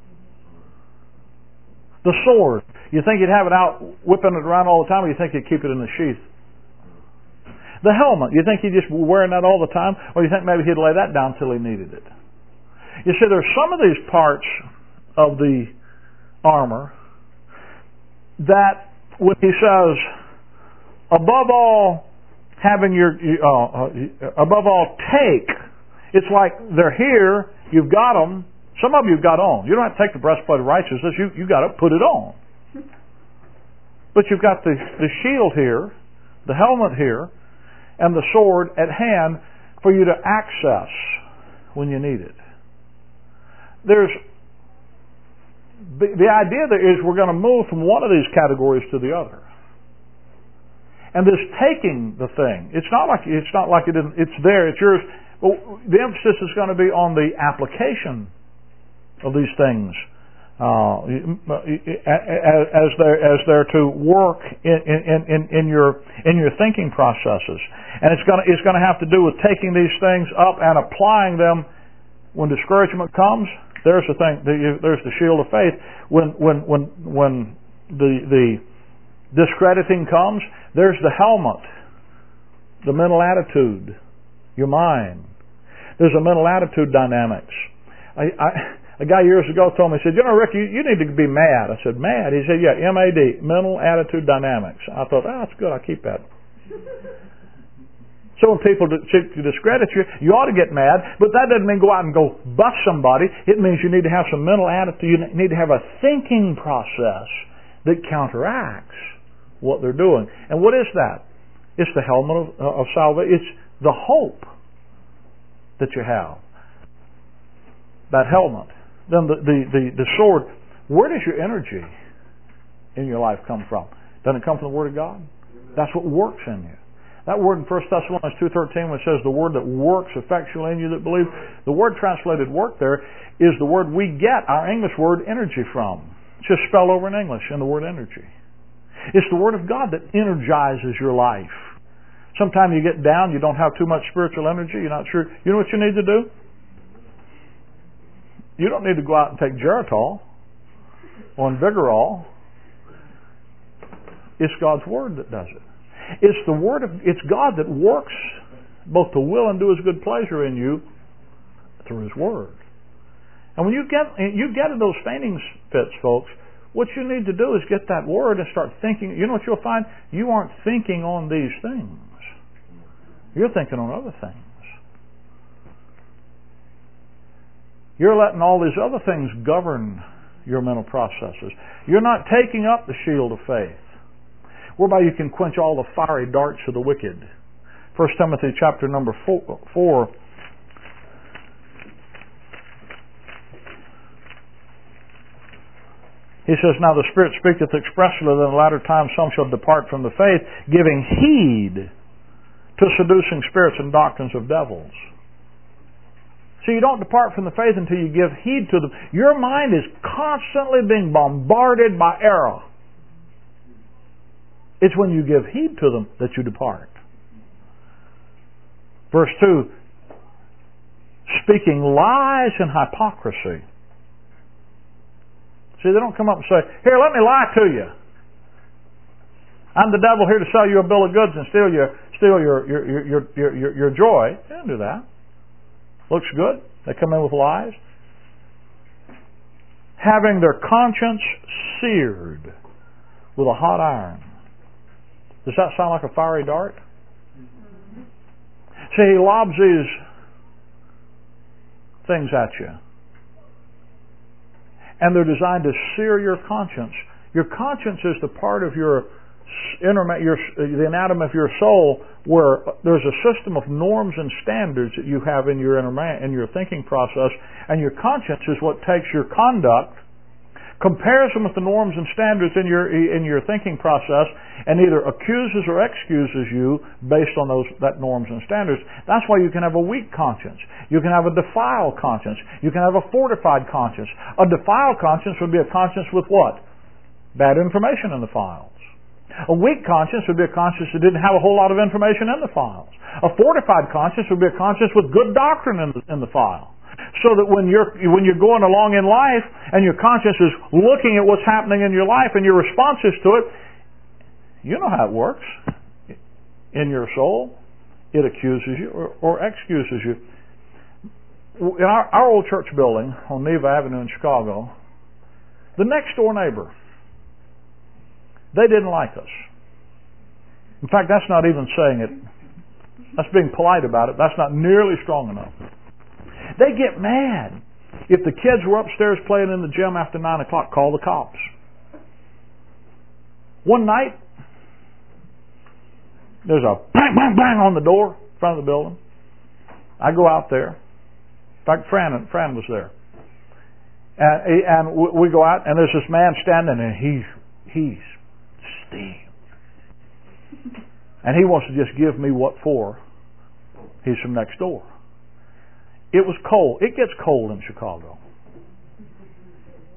The sword, you think he'd have it out whipping it around all the time, or you think he'd keep it in the sheath? The helmet, you think he'd just be wearing that all the time, or you think maybe he'd lay that down until he needed it? You see, there's some of these parts of the armor that when he says, above all, having your, uh, uh, above all, take, it's like they're here, you've got them, some of you have got on. You don't have to take the breastplate of righteousness, you, you got to put it on. But you've got the, the shield here, the helmet here, and the sword at hand for you to access when you need it. There's the, the idea there is we're going to move from one of these categories to the other. And this taking the thing, it's not like it's not like it isn't, it's there, it's yours. But the emphasis is going to be on the application of these things uh, as they're as they're to work in, in, in, in your in your thinking processes, and it's going to it's going to have to do with taking these things up and applying them when discouragement comes. There's the thing. There's the shield of faith. When when when when the the discrediting comes, there's the helmet, the mental attitude, your mind. There's a mental attitude dynamics. I, I, a guy years ago told me, he said, you know, Rick, you, you need to be mad. I said, mad? He said, yeah, M A D, mental attitude dynamics. I thought, oh, that's good, I'll keep that. So when people discredit you, you ought to get mad, but that doesn't mean go out and go bust somebody. It means you need to have some mental attitude. You need to have a thinking process that counteracts what they're doing. And what is that? It's the helmet of, of salvation. It's the hope that you have. That helmet. Then the, the, the, the sword. Where does your energy in your life come from? Doesn't it come from the Word of God? That's what works in you. That word in First Thessalonians two thirteen, when it says the word that works effectually in you that believe, the word translated work there is the word we get our English word energy from. It's just spelled over in English in the word energy. It's the Word of God that energizes your life. Sometimes you get down, you don't have too much spiritual energy, you're not sure. You know what you need to do? You don't need to go out and take Geritol or Invigorol. It's God's Word that does it. It's the Word of, it's God that works both to will and do His good pleasure in you through His Word. And when you get you get in those fainting fits, folks, what you need to do is get that Word and start thinking. You know what you'll find? You aren't thinking on these things. You're thinking on other things. You're letting all these other things govern your mental processes. You're not taking up the shield of faith, whereby you can quench all the fiery darts of the wicked. First Timothy chapter number four, four he says, now the Spirit speaketh expressly that in the latter times some shall depart from the faith, giving heed to seducing spirits and doctrines of devils. So you don't depart from the faith until you give heed to them. Your mind is constantly being bombarded by error. It's when you give heed to them that you depart. Verse two, speaking lies and hypocrisy. See, they don't come up and say, here, let me lie to you. I'm the devil here to sell you a bill of goods and steal your steal your your your your, your, your, your joy. They don't do that. Looks good. They come in with lies. Having their conscience seared with a hot iron. Does that sound like a fiery dart? See, he lobs these things at you. And they're designed to sear your conscience. Your conscience is the part of your inner, your, the anatomy of your soul, where there's a system of norms and standards that you have in your inner man, in your thinking process, and your conscience is what takes your conduct, compares them with the norms and standards in your in your thinking process, and either accuses or excuses you based on those that norms and standards. That's why you can have a weak conscience. You can have a defiled conscience. You can have a fortified conscience. A defiled conscience would be a conscience with what? Bad information in the files. A weak conscience would be a conscience that didn't have a whole lot of information in the files. A fortified conscience would be a conscience with good doctrine in the, in the file. So that when you're when you're going along in life and your conscience is looking at what's happening in your life and your responses to it, you know how it works. In your soul, it accuses you or, or excuses you. In our, our old church building on Neva Avenue in Chicago, the next door neighbor, they didn't like us. In fact, that's not even saying it. That's being polite about it. That's not nearly strong enough. They get mad if the kids were upstairs playing in the gym after nine o'clock. Call the cops. One night, there's a bang, bang, bang on the door in front of the building. I go out there. In fact, Fran, Fran was there. And, and we go out, and there's this man standing there. He's, he's steamed. And he wants to just give me what for. He's from next door. It was cold. It gets cold in Chicago.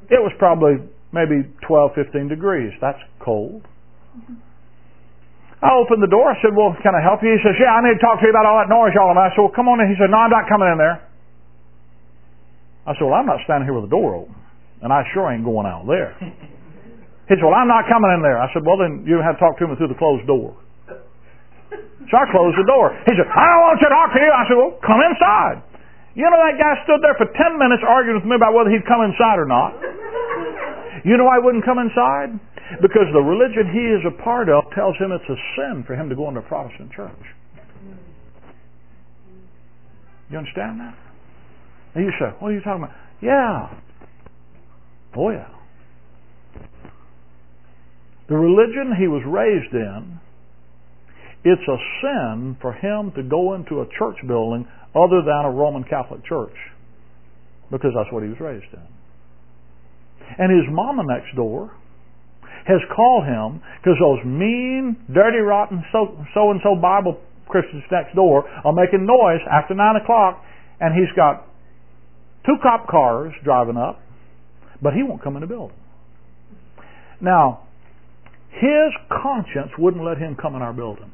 It was probably maybe twelve, fifteen degrees. That's cold. I opened the door. I said, well, can I help you? He says, yeah, I need to talk to you about all that noise y'all have. I said, well, come on in. He said, no, I'm not coming in there. I said, well, I'm not standing here with the door open. And I sure ain't going out there. He said, well, I'm not coming in there. I said, well, then you have to talk to me through the closed door. So I closed the door. He said, I don't want you to talk to you. I said, well, come inside. You know, that guy stood there for ten minutes arguing with me about whether he'd come inside or not. You know why he wouldn't come inside? Because the religion he is a part of tells him it's a sin for him to go into a Protestant church. You understand that? And you say, what are you talking about? Yeah. Oh, yeah. The religion he was raised in, it's a sin for him to go into a church building other than a Roman Catholic church, because that's what he was raised in. And his mama next door has called him, because those mean, dirty, rotten, so, so-and-so Bible Christians next door are making noise after nine o'clock, and he's got two cop cars driving up, but he won't come in the building. Now, his conscience wouldn't let him come in our building.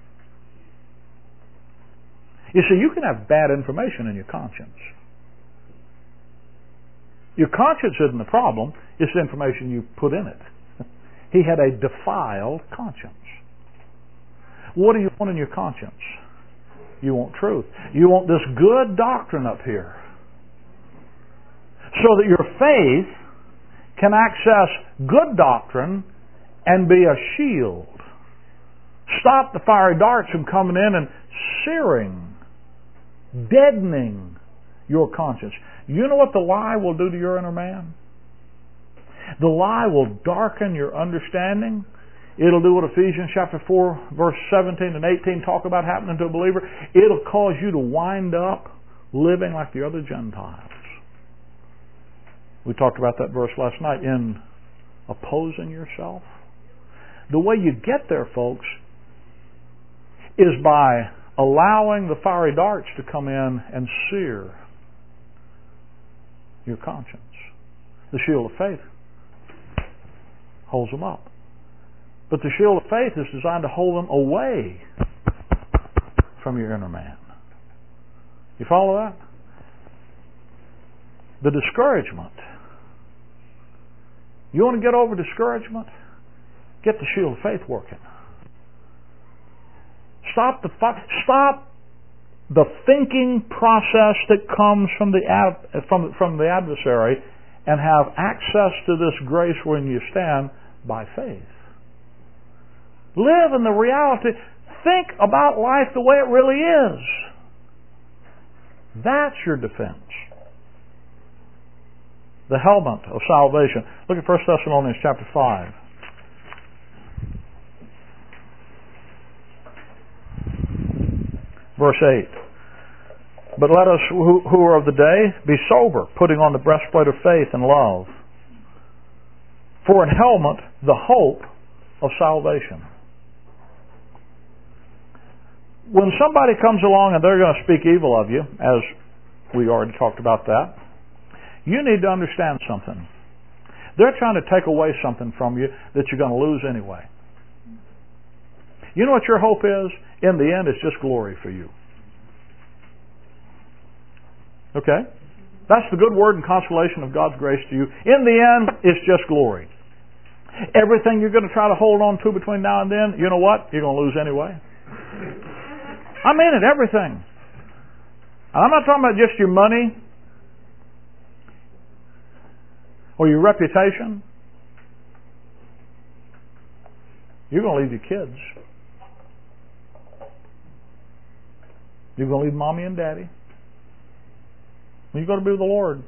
You see, you can have bad information in your conscience. Your conscience isn't the problem, it's the information you put in it. He had a defiled conscience. What do you want in your conscience? You want truth. You want this good doctrine up here, so that your faith can access good doctrine and be a shield. Stop the fiery darts from coming in and searing, deadening your conscience. You know what the lie will do to your inner man? The lie will darken your understanding. It'll do what Ephesians chapter four, verse seventeen and eighteen talk about happening to a believer. It'll cause you to wind up living like the other Gentiles. We talked about that verse last night, in opposing yourself. The way you get there, folks, is by allowing the fiery darts to come in and sear your conscience. The shield of faith holds them up. But the shield of faith is designed to hold them away from your inner man. You follow that? The discouragement. You want to get over discouragement? Get the shield of faith working. Stop the stop the thinking process that comes from the ad, from from the adversary, and have access to this grace when you stand by faith. Live in the reality. Think about life the way it really is. That's your defense. The helmet of salvation. Look at First Thessalonians chapter five. Verse eight. But let us who, who are of the day be sober, putting on the breastplate of faith and love. For an helmet, the hope of salvation. When somebody comes along and they're going to speak evil of you, as we already talked about that, you need to understand something. They're trying to take away something from you that you're going to lose anyway. You know what your hope is? In the end, it's just glory for you. Okay? That's the good word and consolation of God's grace to you. In the end, it's just glory. Everything you're going to try to hold on to between now and then, you know what? You're going to lose anyway. I mean it, everything. And I'm not talking about just your money or your reputation. You're going to leave your kids. You're going to leave mommy and daddy. You're going to be with the Lord.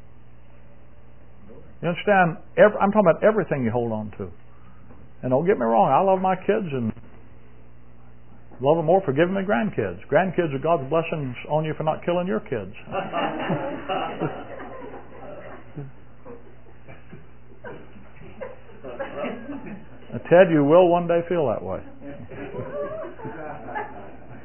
You understand? Every, I'm talking about everything you hold on to. And don't get me wrong, I love my kids and love them more for giving me grandkids. Grandkids are God's blessings on you for not killing your kids. Now, Ted, you will one day feel that way.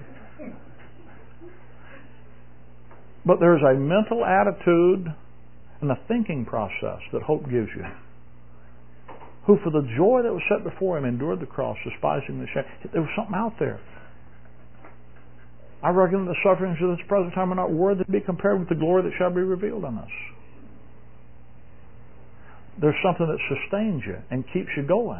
But there's a mental attitude and the thinking process that hope gives you. Who for the joy that was set before him endured the cross, despising the shame. There was something out there. I reckon the sufferings of this present time are not worthy to be compared with the glory that shall be revealed in us. There's something that sustains you and keeps you going.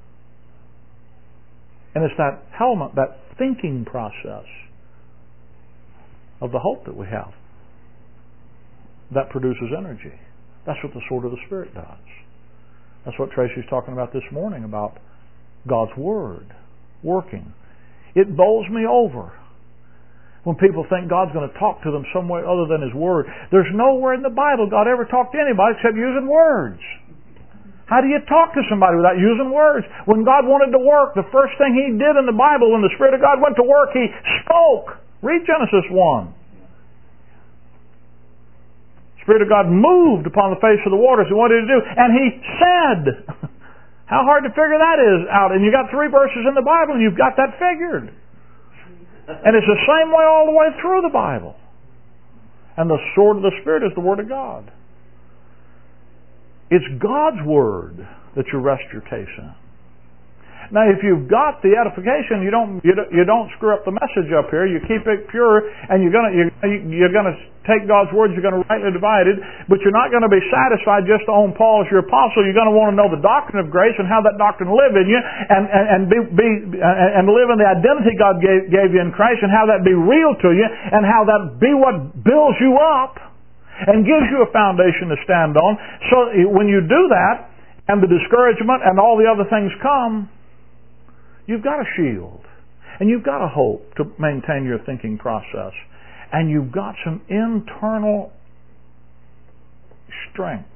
And it's that element, that thinking process of the hope that we have that produces energy. That's what the sword of the Spirit does. That's what Tracy's talking about this morning, about God's Word working. It bowls me over when people think God's going to talk to them some way other than His Word. There's nowhere in the Bible God ever talked to anybody except using words. How do you talk to somebody without using words? When God wanted to work, the first thing He did in the Bible, when the Spirit of God went to work, He spoke. Read Genesis one. The Spirit of God moved upon the face of the waters. He wanted to do, and He said. How hard to figure that is out. And you got three verses in the Bible, and you've got that figured. And it's the same way all the way through the Bible. And the sword of the Spirit is the Word of God. It's God's Word that you rest your case in. Now, if you've got the edification, you don't you don't, you don't screw up the message up here. You keep it pure, and you're gonna you're, you're gonna take God's words. You're gonna rightly divide it, but you're not going to be satisfied just to own Paul as your apostle. You're going to want to know the doctrine of grace and how that doctrine live in you, and and, and be, be and live in the identity God gave, gave you in Christ, and how that be real to you, and how that be what builds you up and gives you a foundation to stand on. So when you do that, and the discouragement and all the other things come, you've got a shield, and you've got a hope to maintain your thinking process, and you've got some internal strength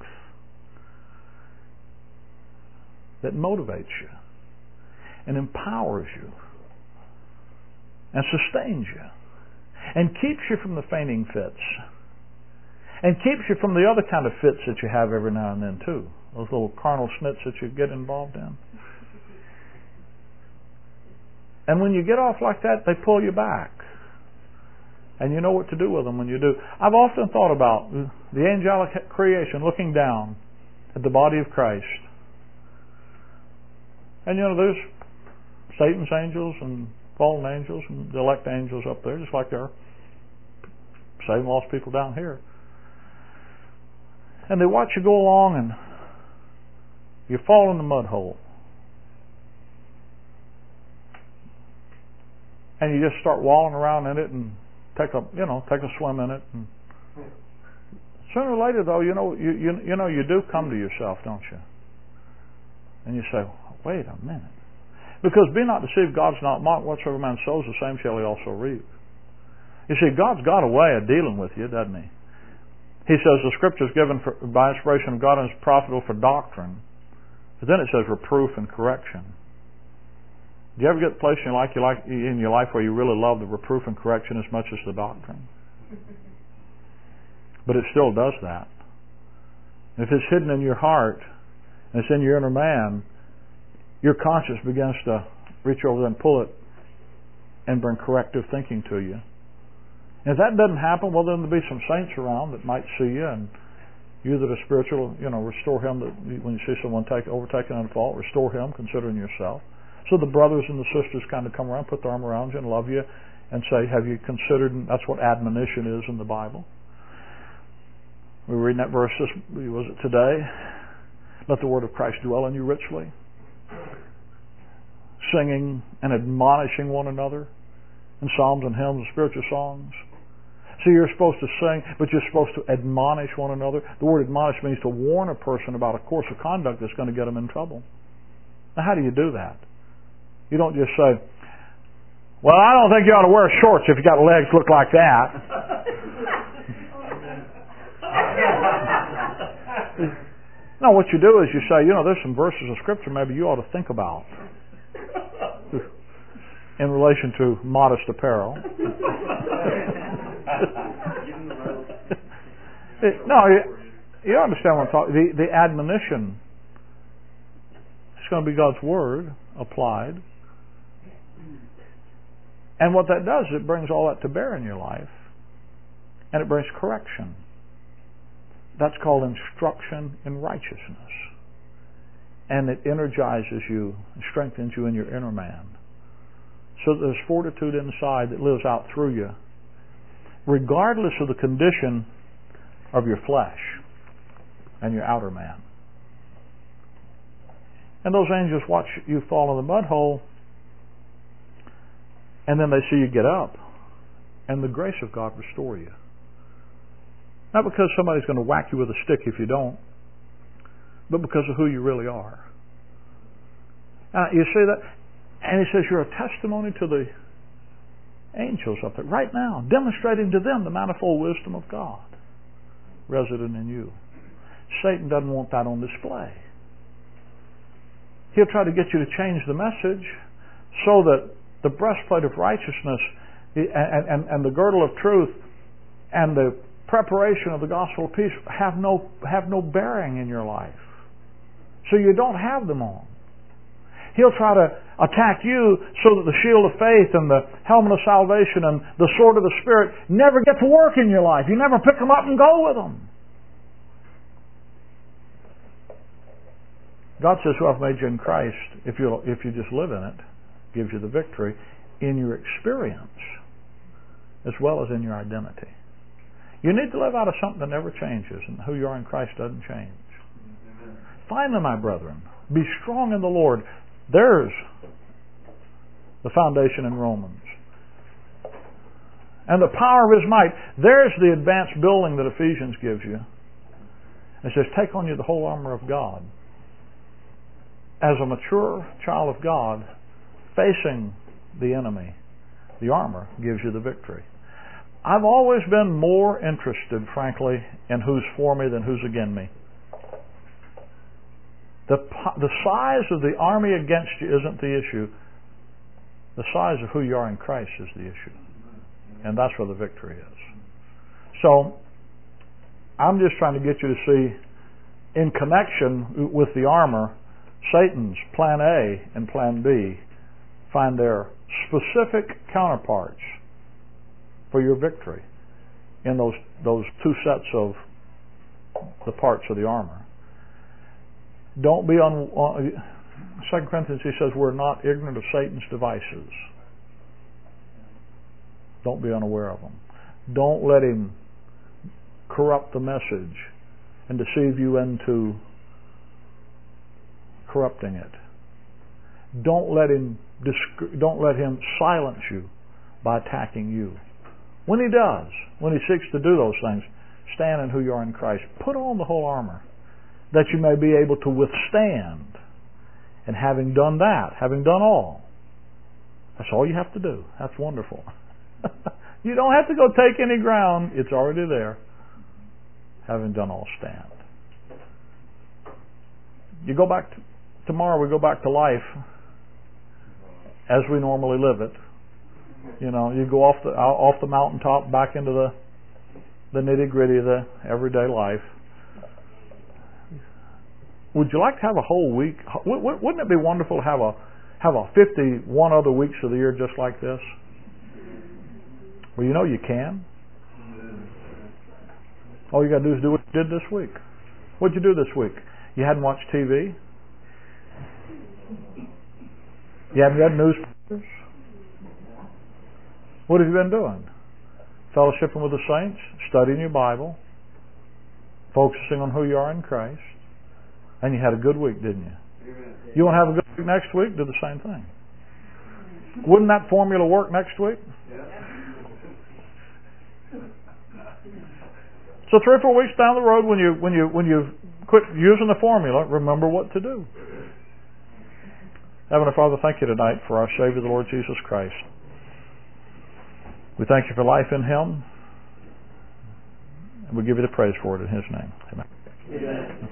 that motivates you and empowers you and sustains you and keeps you from the fainting fits and keeps you from the other kind of fits that you have every now and then too, those little carnal snits that you get involved in. And when you get off like that, they pull you back. And you know what to do with them when you do. I've often thought about the angelic creation looking down at the body of Christ. And you know, there's Satan's angels and fallen angels and the elect angels up there, just like there are saved lost people down here. And they watch you go along and you fall in the mud hole. And you just start walling around in it and take a you know take a swim in it. And sooner or later, though, you know you, you you know you do come to yourself, don't you? And you say, "Wait a minute," because be not deceived, God's not mocked. Whatsoever man sows, the same shall he also reap. You see, God's got a way of dealing with you, doesn't He? He says the Scripture is given for, by inspiration of God and is profitable for doctrine. But then it says reproof and correction. Do you ever get a place in your life, you like, in your life where you really love the reproof and correction as much as the doctrine? But it still does that. If it's hidden in your heart and it's in your inner man, your conscience begins to reach over there and pull it and bring corrective thinking to you. And if that doesn't happen, well, then there'll be some saints around that might see you, and you that are spiritual, you know, restore him. That when you see someone take, overtaken in fault, restore him, considering yourself. So the brothers and the sisters kind of come around, put their arm around you and love you and say, have you considered, and that's what admonition is in the Bible. We were reading that verse, this, was it today? Let the word of Christ dwell in you richly. Singing and admonishing one another in psalms and hymns and spiritual songs. So you're supposed to sing, but you're supposed to admonish one another. The word admonish means to warn a person about a course of conduct that's going to get them in trouble. Now, how do you do that? You don't just say, well, I don't think you ought to wear shorts if you got legs look like that. No, what you do is you say, you know, there's some verses of Scripture maybe you ought to think about in relation to modest apparel. No, you, you understand what I'm talking about. The, the admonition is going to be God's Word applied. And what that does, it brings all that to bear in your life. And it brings correction. That's called instruction in righteousness. And it energizes you and strengthens you in your inner man. So that there's fortitude inside that lives out through you, regardless of the condition of your flesh and your outer man. And those angels watch you fall in the mud hole, and then they see you get up, and the grace of God restore you. Not because somebody's going to whack you with a stick if you don't, but because of who you really are. Uh, you see that? And he says you're a testimony to the angels up there right now, demonstrating to them the manifold wisdom of God resident in you. Satan doesn't want that on display. He'll try to get you to change the message so that the breastplate of righteousness and, and, and the girdle of truth and the preparation of the gospel of peace have no, have no bearing in your life. So you don't have them on. He'll try to attack you so that the shield of faith and the helmet of salvation and the sword of the Spirit never get to work in your life. You never pick them up and go with them. God says, who I've made you in Christ, if you if you just live in it, gives you the victory in your experience as well as in your identity. You need to live out of something that never changes, and who you are in Christ doesn't change. Amen. Finally, my brethren, be strong in the Lord. There's the foundation in Romans. And the power of His might. There's the advanced building that Ephesians gives you. It says, take on you the whole armor of God. As a mature child of God, facing the enemy, the armor gives you the victory. I've always been more interested, frankly, in who's for me than who's against me. The, the size of the army against you isn't the issue. The size of who you are in Christ is the issue. And that's where the victory is. So, I'm just trying to get you to see, in connection with the armor, Satan's plan A and plan B find their specific counterparts for your victory in those those two sets of the parts of the armor. Don't be on uh, Second Corinthians, he says, we're not ignorant of Satan's devices. Don't be unaware of them. Don't let him corrupt the message and deceive you into corrupting it. Don't let him disc- don't let him silence you by attacking you. When he does, when he seeks to do those things, stand in who you are in Christ. Put on the whole armor that you may be able to withstand. And having done that, having done all, that's all you have to do. That's wonderful. You don't have to go take any ground. It's already there. Having done all, stand. You go back to, tomorrow we go back to life as we normally live it. You know, you go off the off the mountaintop back into the the nitty gritty of the everyday life. Would you like to have a whole week? Wouldn't it be wonderful to have a have a fifty-one other weeks of the year just like this? Well, you know you can. All you got to do is do what you did this week. What'd you do this week? You hadn't watched T V? You haven't read newspapers? What have you been doing? Fellowshipping with the saints, studying your Bible, focusing on who you are in Christ, and you had a good week, didn't you? You want to have a good week next week? Do the same thing. Wouldn't that formula work next week? So three or four weeks down the road, when you when you when you quit using the formula, remember what to do. Heavenly Father, thank you tonight for our Savior, the Lord Jesus Christ. We thank you for life in Him, and we give you the praise for it in His name. Amen. Amen.